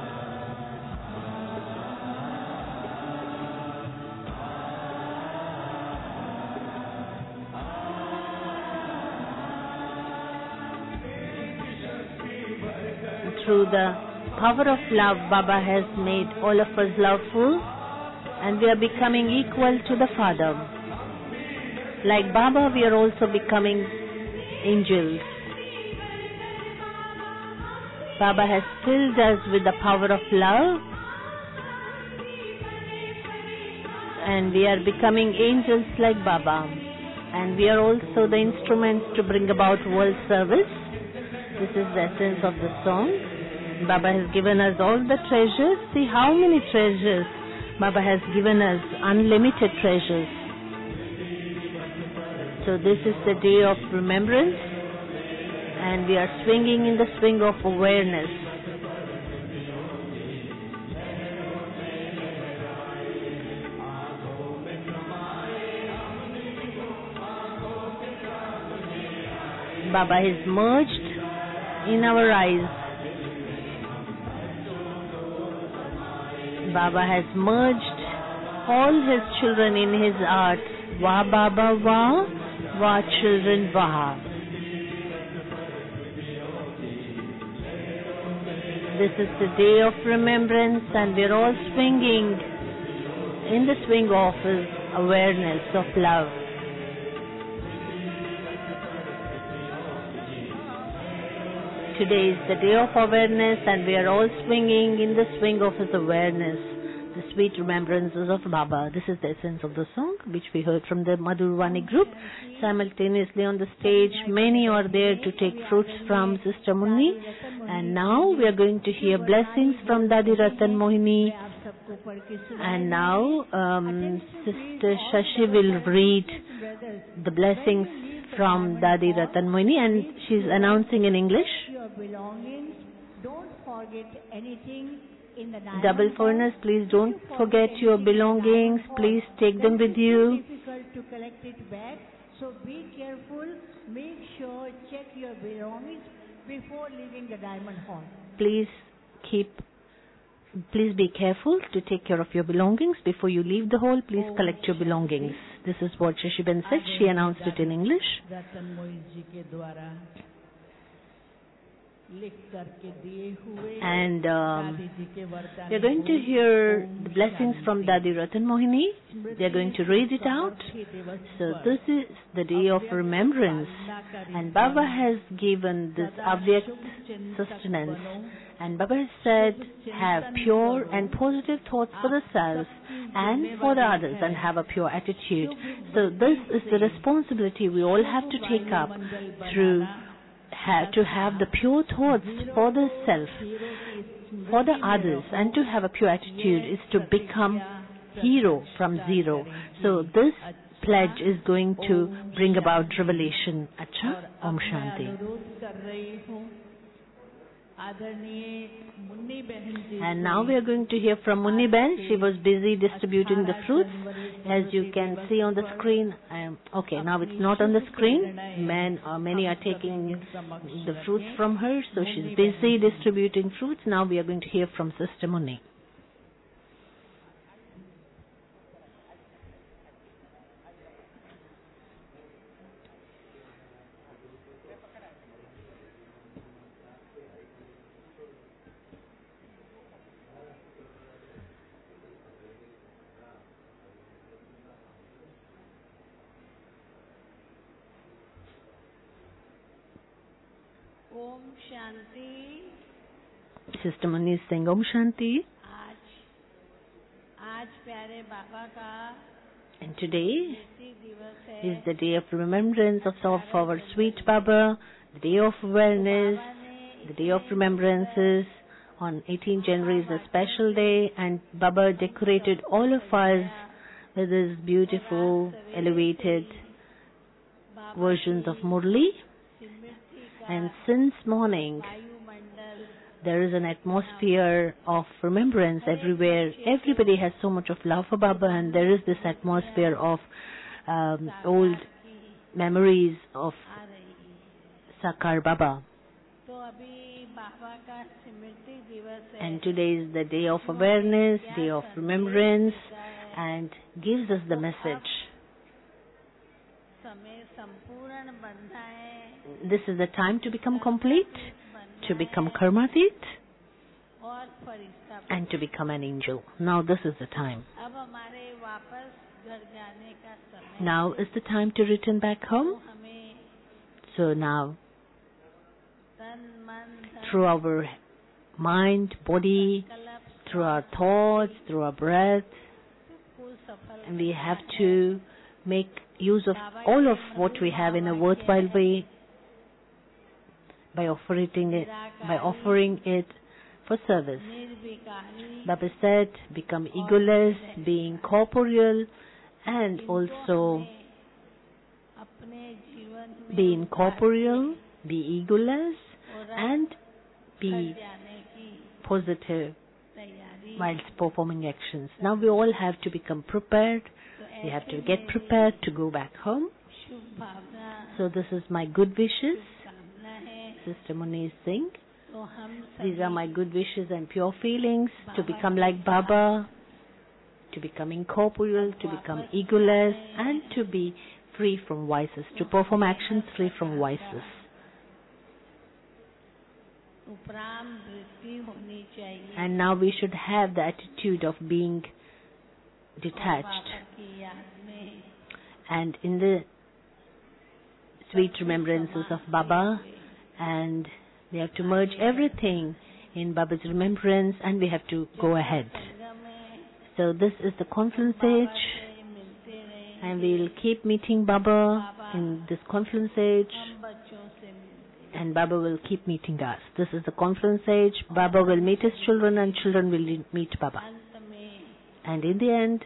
Through the power of love, Baba has made all of us loveful, and we are becoming equal to the Father. Like Baba, we are also becoming angels. Baba has filled us with the power of love, and we are becoming angels like Baba. And we are also the instruments to bring about world service. This is the essence of the song. Baba has given us all the treasures. See how many treasures. Baba has given us unlimited treasures. So this is the day of remembrance, and we are swinging in the swing of awareness. Baba is merged in our eyes. Baba has merged all his children in his art. Va Baba Va, Va children Va. This is the day of remembrance, and we are all swinging in the swing of his awareness of love. Today is the day of awareness, and we are all swinging in the swing of his awareness, the sweet remembrances of Baba. This is the essence of the song, which we heard from the Madhurvani group. Simultaneously on the stage, many are there to take fruits from Sister Muni. And now we are going to hear blessings from Dadi Ratan Mohini. And now um, Sister Shashi will read the blessings from Dadi Ratan Mohini, and she's announcing in English. Belongings, don't forget anything in the Double foreigners, please don't forget your belongings. Please take them with you. Difficult to collect it back, So be careful, make sure, check your belongings before leaving the diamond hall. Please keep, please be careful to take care of your belongings before you leave the hall. Please collect your belongings. This is what Shashiben said. She announced it in English. रतन मोहित जी के द्वारा लिख करके दिए हुए And um, दादी जी के वरदान we are going to hear the blessings from Dadi Ratan Mohini. They are going to read it out. So this is the day of remembrance. And Baba has given this Avyakt sustenance. And Baba has said, have pure and positive thoughts for the self and for the others, and have a pure attitude. So this is the responsibility we all have to take up through ha- to have the pure thoughts for the self, for the others, and to have a pure attitude is to become hero from zero. So this pledge is going to bring about revelation. Acha, Om Shanti. And now we are going to hear from Munni Ben. She was busy distributing the fruits. As you can see on the screen, um, okay, now it's not on the screen. Men, uh, many are taking the fruits from her, so she's busy distributing fruits. Now we are going to hear from Sister Munni. Om Shanti. Sister Munni is saying Om Shanti. आज आज प्यारे बाबा का And today स्मृति दिवस है। is the day of remembrance of, of our sweet Baba, the day of awareness, the day of remembrances. On eighteenth January is a special day, and Baba decorated all of us with his beautiful, elevated versions of Murli. And since morning, there is an atmosphere of remembrance everywhere. Everybody has so much of love for Baba, and there is this atmosphere of um, old memories of Sakar Baba. And today is the day of awareness, day of remembrance, and gives us the message. This is the time to become complete, to become karmatit, and to become an angel. Now this is the time. Now is the time to return back home. So now, through our mind, body, through our thoughts, through our breath, and we have to make use of all of what we have in a worthwhile way by offering it, by offering it for service. Baba said, become egoless, be incorporeal, and also be incorporeal, be egoless, and be positive whilst performing actions. Now we all have to become prepared. We have to get prepared to go back home. So this is my good wishes. Sister Munni is saying, these are my good wishes and pure feelings to become like Baba, to become incorporeal, to become egoless, and to be free from vices, to perform actions free from vices. And now we should have the attitude of being detached. And in the sweet remembrances of Baba, and we have to merge everything in Baba's remembrance, and we have to go ahead. So this is the confluence age, and we will keep meeting Baba in this confluence age, and Baba will keep meeting us. This is the confluence age. Baba will meet his children, and children will meet Baba. And in the end,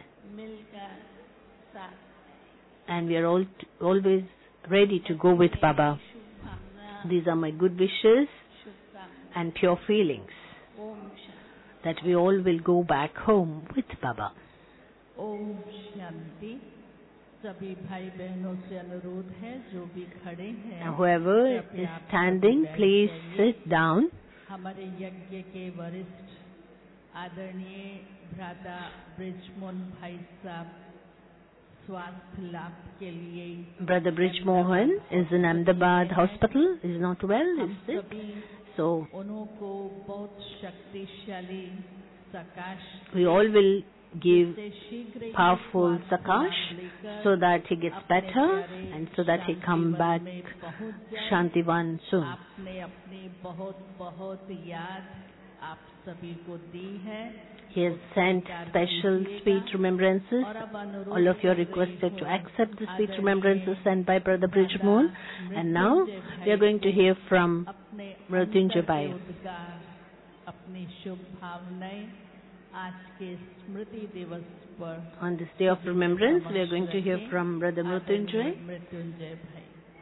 and we are all t- always ready to go with Baba. These are my good wishes and pure feelings that we all will go back home with Baba. Om Shanti. सभी भाई बहनों से अनुरोध है जो भी खड़े हैं Now, whoever is standing, please sit down. हमारे यज्ञ के वरिष्ठ आदरणीय भ्राता ब्रिजमोहन भाई साहब स्वास्थ्य लाभ के लिए Brother Brij Mohan is in Ahmedabad hospital. Is not well. हम Is sick. सभी So उनको बहुत शक्तिशाली सकाश we all will give से शीघ्र ही powerful स्वास्थ्य Sakash लाभ लेकर so that he gets अपने better प्यारे and so that he come Shantivan back में पहुंच जाए। Shantivan soon. आपने अपनी बहुत बहुत याद आप सभी को दी है He has sent special sweet remembrances. और अब अनुरोध All of you are कर रही requested to हूँ, accept the sweet आदरणीय remembrances sent by Brother Brij Mohan. And now we are going to hear from अपने Mrityunjay अंतर Bhai. के उद्गार, अपनी शुभ भावनाएं आज के स्मृति दिवस पर On this day of remembrance, we are going to hear from Brother Mrityunjay. आदरणीय मृत्युंजय भाई।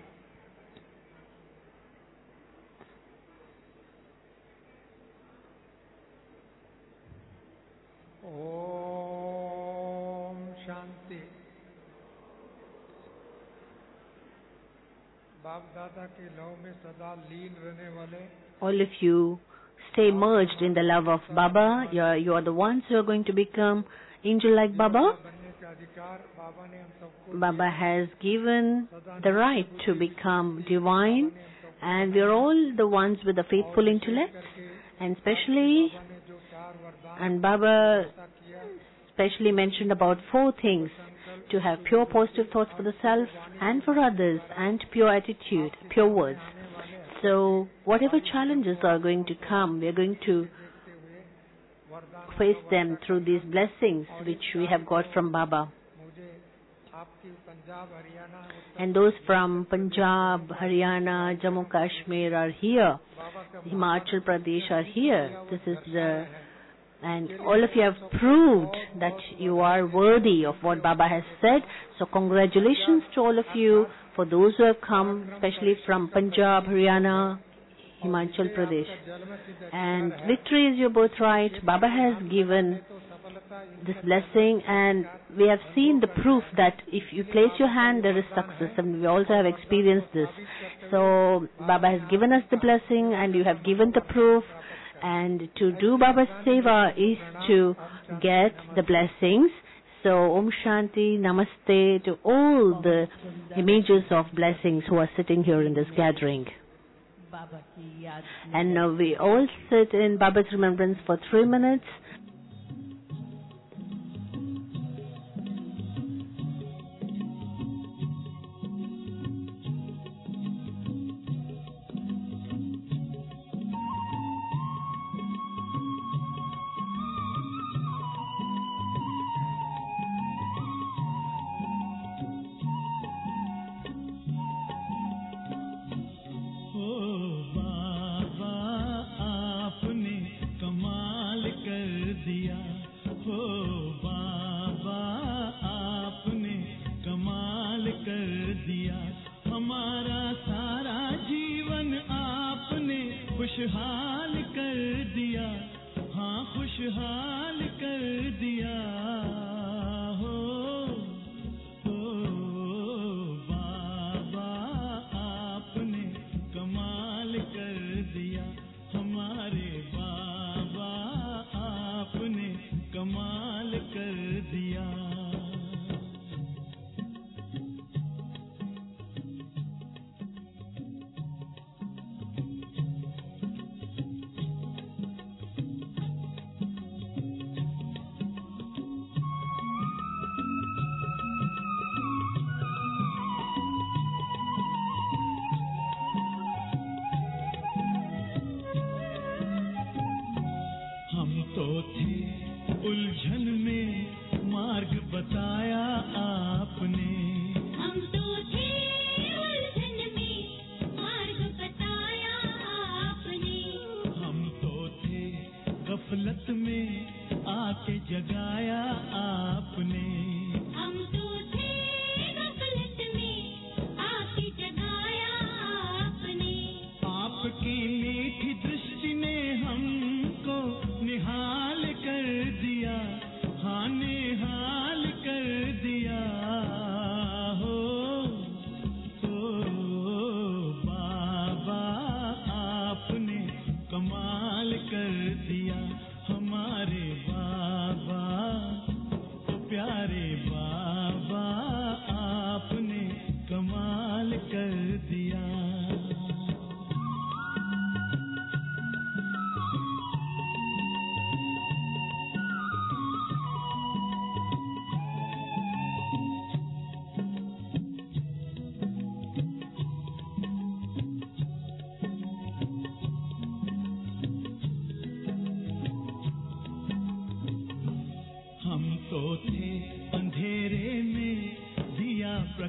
ओम शांति। बाप दादा के लव में सदा लीन रहने वाले All of you stay merged in the love of Baba. You are, you are the ones who are going to become angel like Baba. बनने के अधिकार बाबा ने हम सबको Baba has given the right to become divine, and we are all the ones with the faithful intellect, and especially, ने जो चार वरदान and Baba किया specially mentioned about four things: to have pure positive thoughts for the self and for others, and pure attitude, pure words. So whatever challenges are going to come, we are going to face them through these blessings which we have got from Baba. मुझे आपकी Punjab Haryana And those from Punjab, Haryana, Jammu Kashmir are here. Himachal Pradesh are here. This is the, and all of you have proved that you are worthy of what Baba has said. So congratulations to all of you for those who have come, especially from Punjab, Haryana, Himachal Pradesh. And victory is your birthright. Baba has given this blessing, and we have seen the proof that if you place your hand, there is success, and we also have experienced this. So Baba has given us the blessing, and you have given the proof, and to do Baba's seva is to get the blessings. So Om Shanti, Namaste to all the images of blessings who are sitting here in this gathering. बाबा की याद में And now we all sit in Baba's remembrance for three minutes. खुशहाल कर दिया, हाँ खुशहाल कर दिया हो, हो बाबा आपने कमाल कर दिया, हमारे बाबा आपने कमाल कर दिया।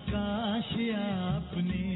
प्रकाश आपने